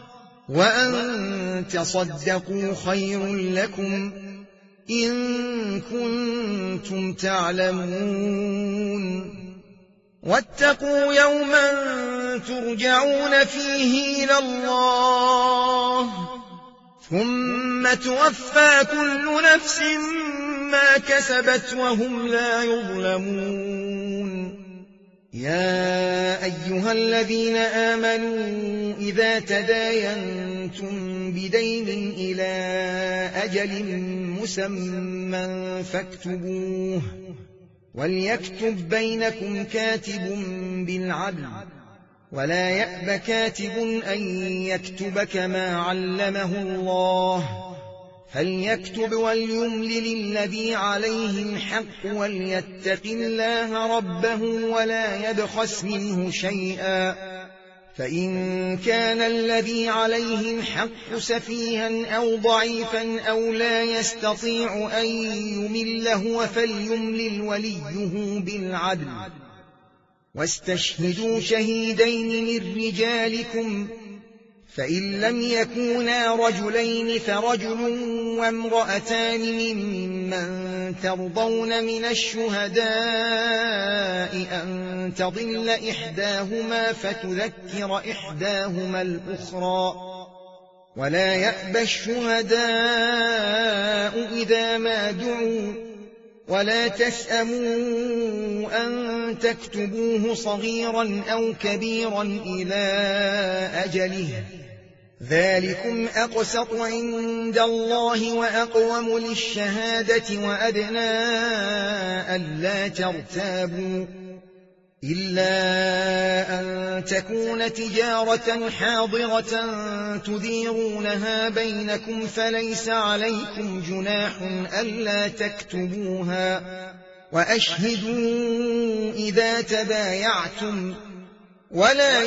وأن تصدقوا خير لكم إن كنتم تعلمون واتقوا يوما ترجعون فيه إلى الله ثم توفى كل نفس ما كسبت وهم لا يظلمون يا أيها الذين آمنوا إذا تداينتم بدين إلى أجل مسمى فاكتبوه وليكتب بينكم كاتب بالعدل ولا يأب كاتب أن يكتب كما علمه الله فليكتب وليملل الذي عليه الحق وليتق الله ربه ولا يبخس منه شيئا فإن كان الذي عليه الحق سفيها أو ضعيفا أو لا يستطيع أن يمل هو فليملل وليه بالعدل واستشهدوا شهيدين من رجالكم فإن لم يكونا رجلين فرجل وامرأتان ممن ترضون من الشهداء أن تضل إحداهما فتذكر إحداهما الأخرى ولا يأبى الشهداء إذا ما دعوا ولا تسأموا أن تكتبوه صغيرا أو كبيرا إلى أجله ذلكم أقسط عند الله وأقوم للشهادة وأدنى ألا ترتابوا إلا أن تكون تجارة حاضرة تديرونها بينكم فليس عليكم جناح ألا تكتبوها، وأشهدوا إذا تبايعتم، ولا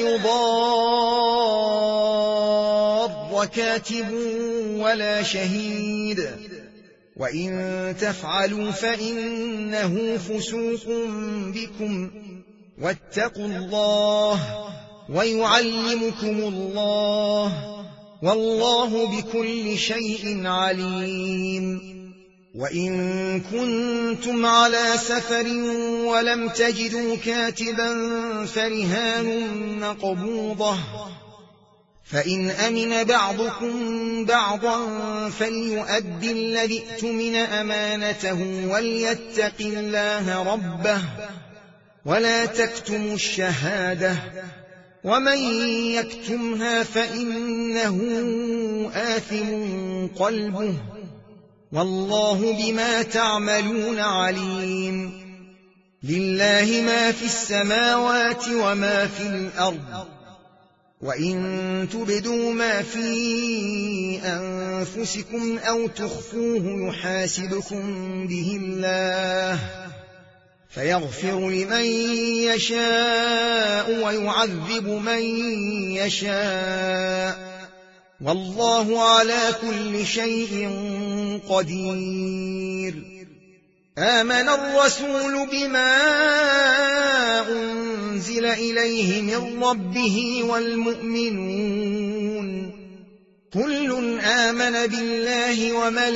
يضار كاتب ولا شهيد، وإن تفعلوا فإنه فسوق بكم، واتقوا الله ويعلمكم الله، والله بكل شيء عليم. وإن كنتم على سفر ولم تجدوا كاتبا فرهان مقبوضة، فإن أمن بعضكم بعضا فليؤد الذي اؤتمن أمانته وليتق الله ربه، ولا تكتموا الشهادة، ومن يكتمها فإنه آثم قلبه، والله بما تعملون عليم. لله ما في السماوات وما في الأرض، وإن تبدوا ما في أنفسكم أو تخفوه يحاسبكم به الله، فيغفر لمن يشاء ويعذب من يشاء، والله على كل شيء قدير. آمن الرسول بما أنزل إليه من ربه والمؤمنون كل آمن بالله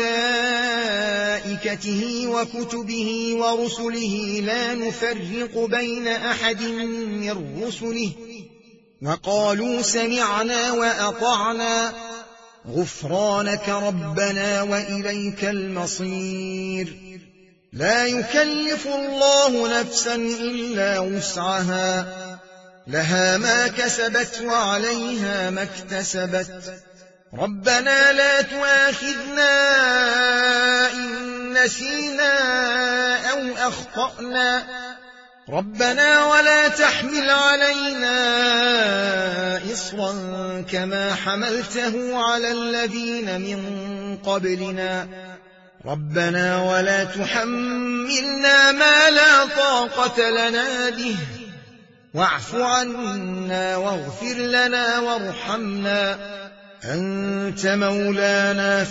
وملائكته وكتبه ورسله لا نفرق بين أحد من رسله، وقالوا سمعنا وأطعنا غفرانك ربنا وإليك المصير. لا يكلف الله نفسا إلا وسعها، لها ما كسبت وعليها ما اكتسبت. ربنا لا تؤاخذنا إن نسينا أو أخطأنا، ربنا ولا تحمل علينا إصرا كما حملته على الذين من قبلنا، ربنا ولا تحملنا ما لا طاقة لنا به، واعف عنا واغفر لنا وارحمنا، أنت مولانا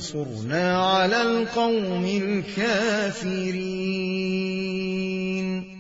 فانصرنا على القوم الكافرين.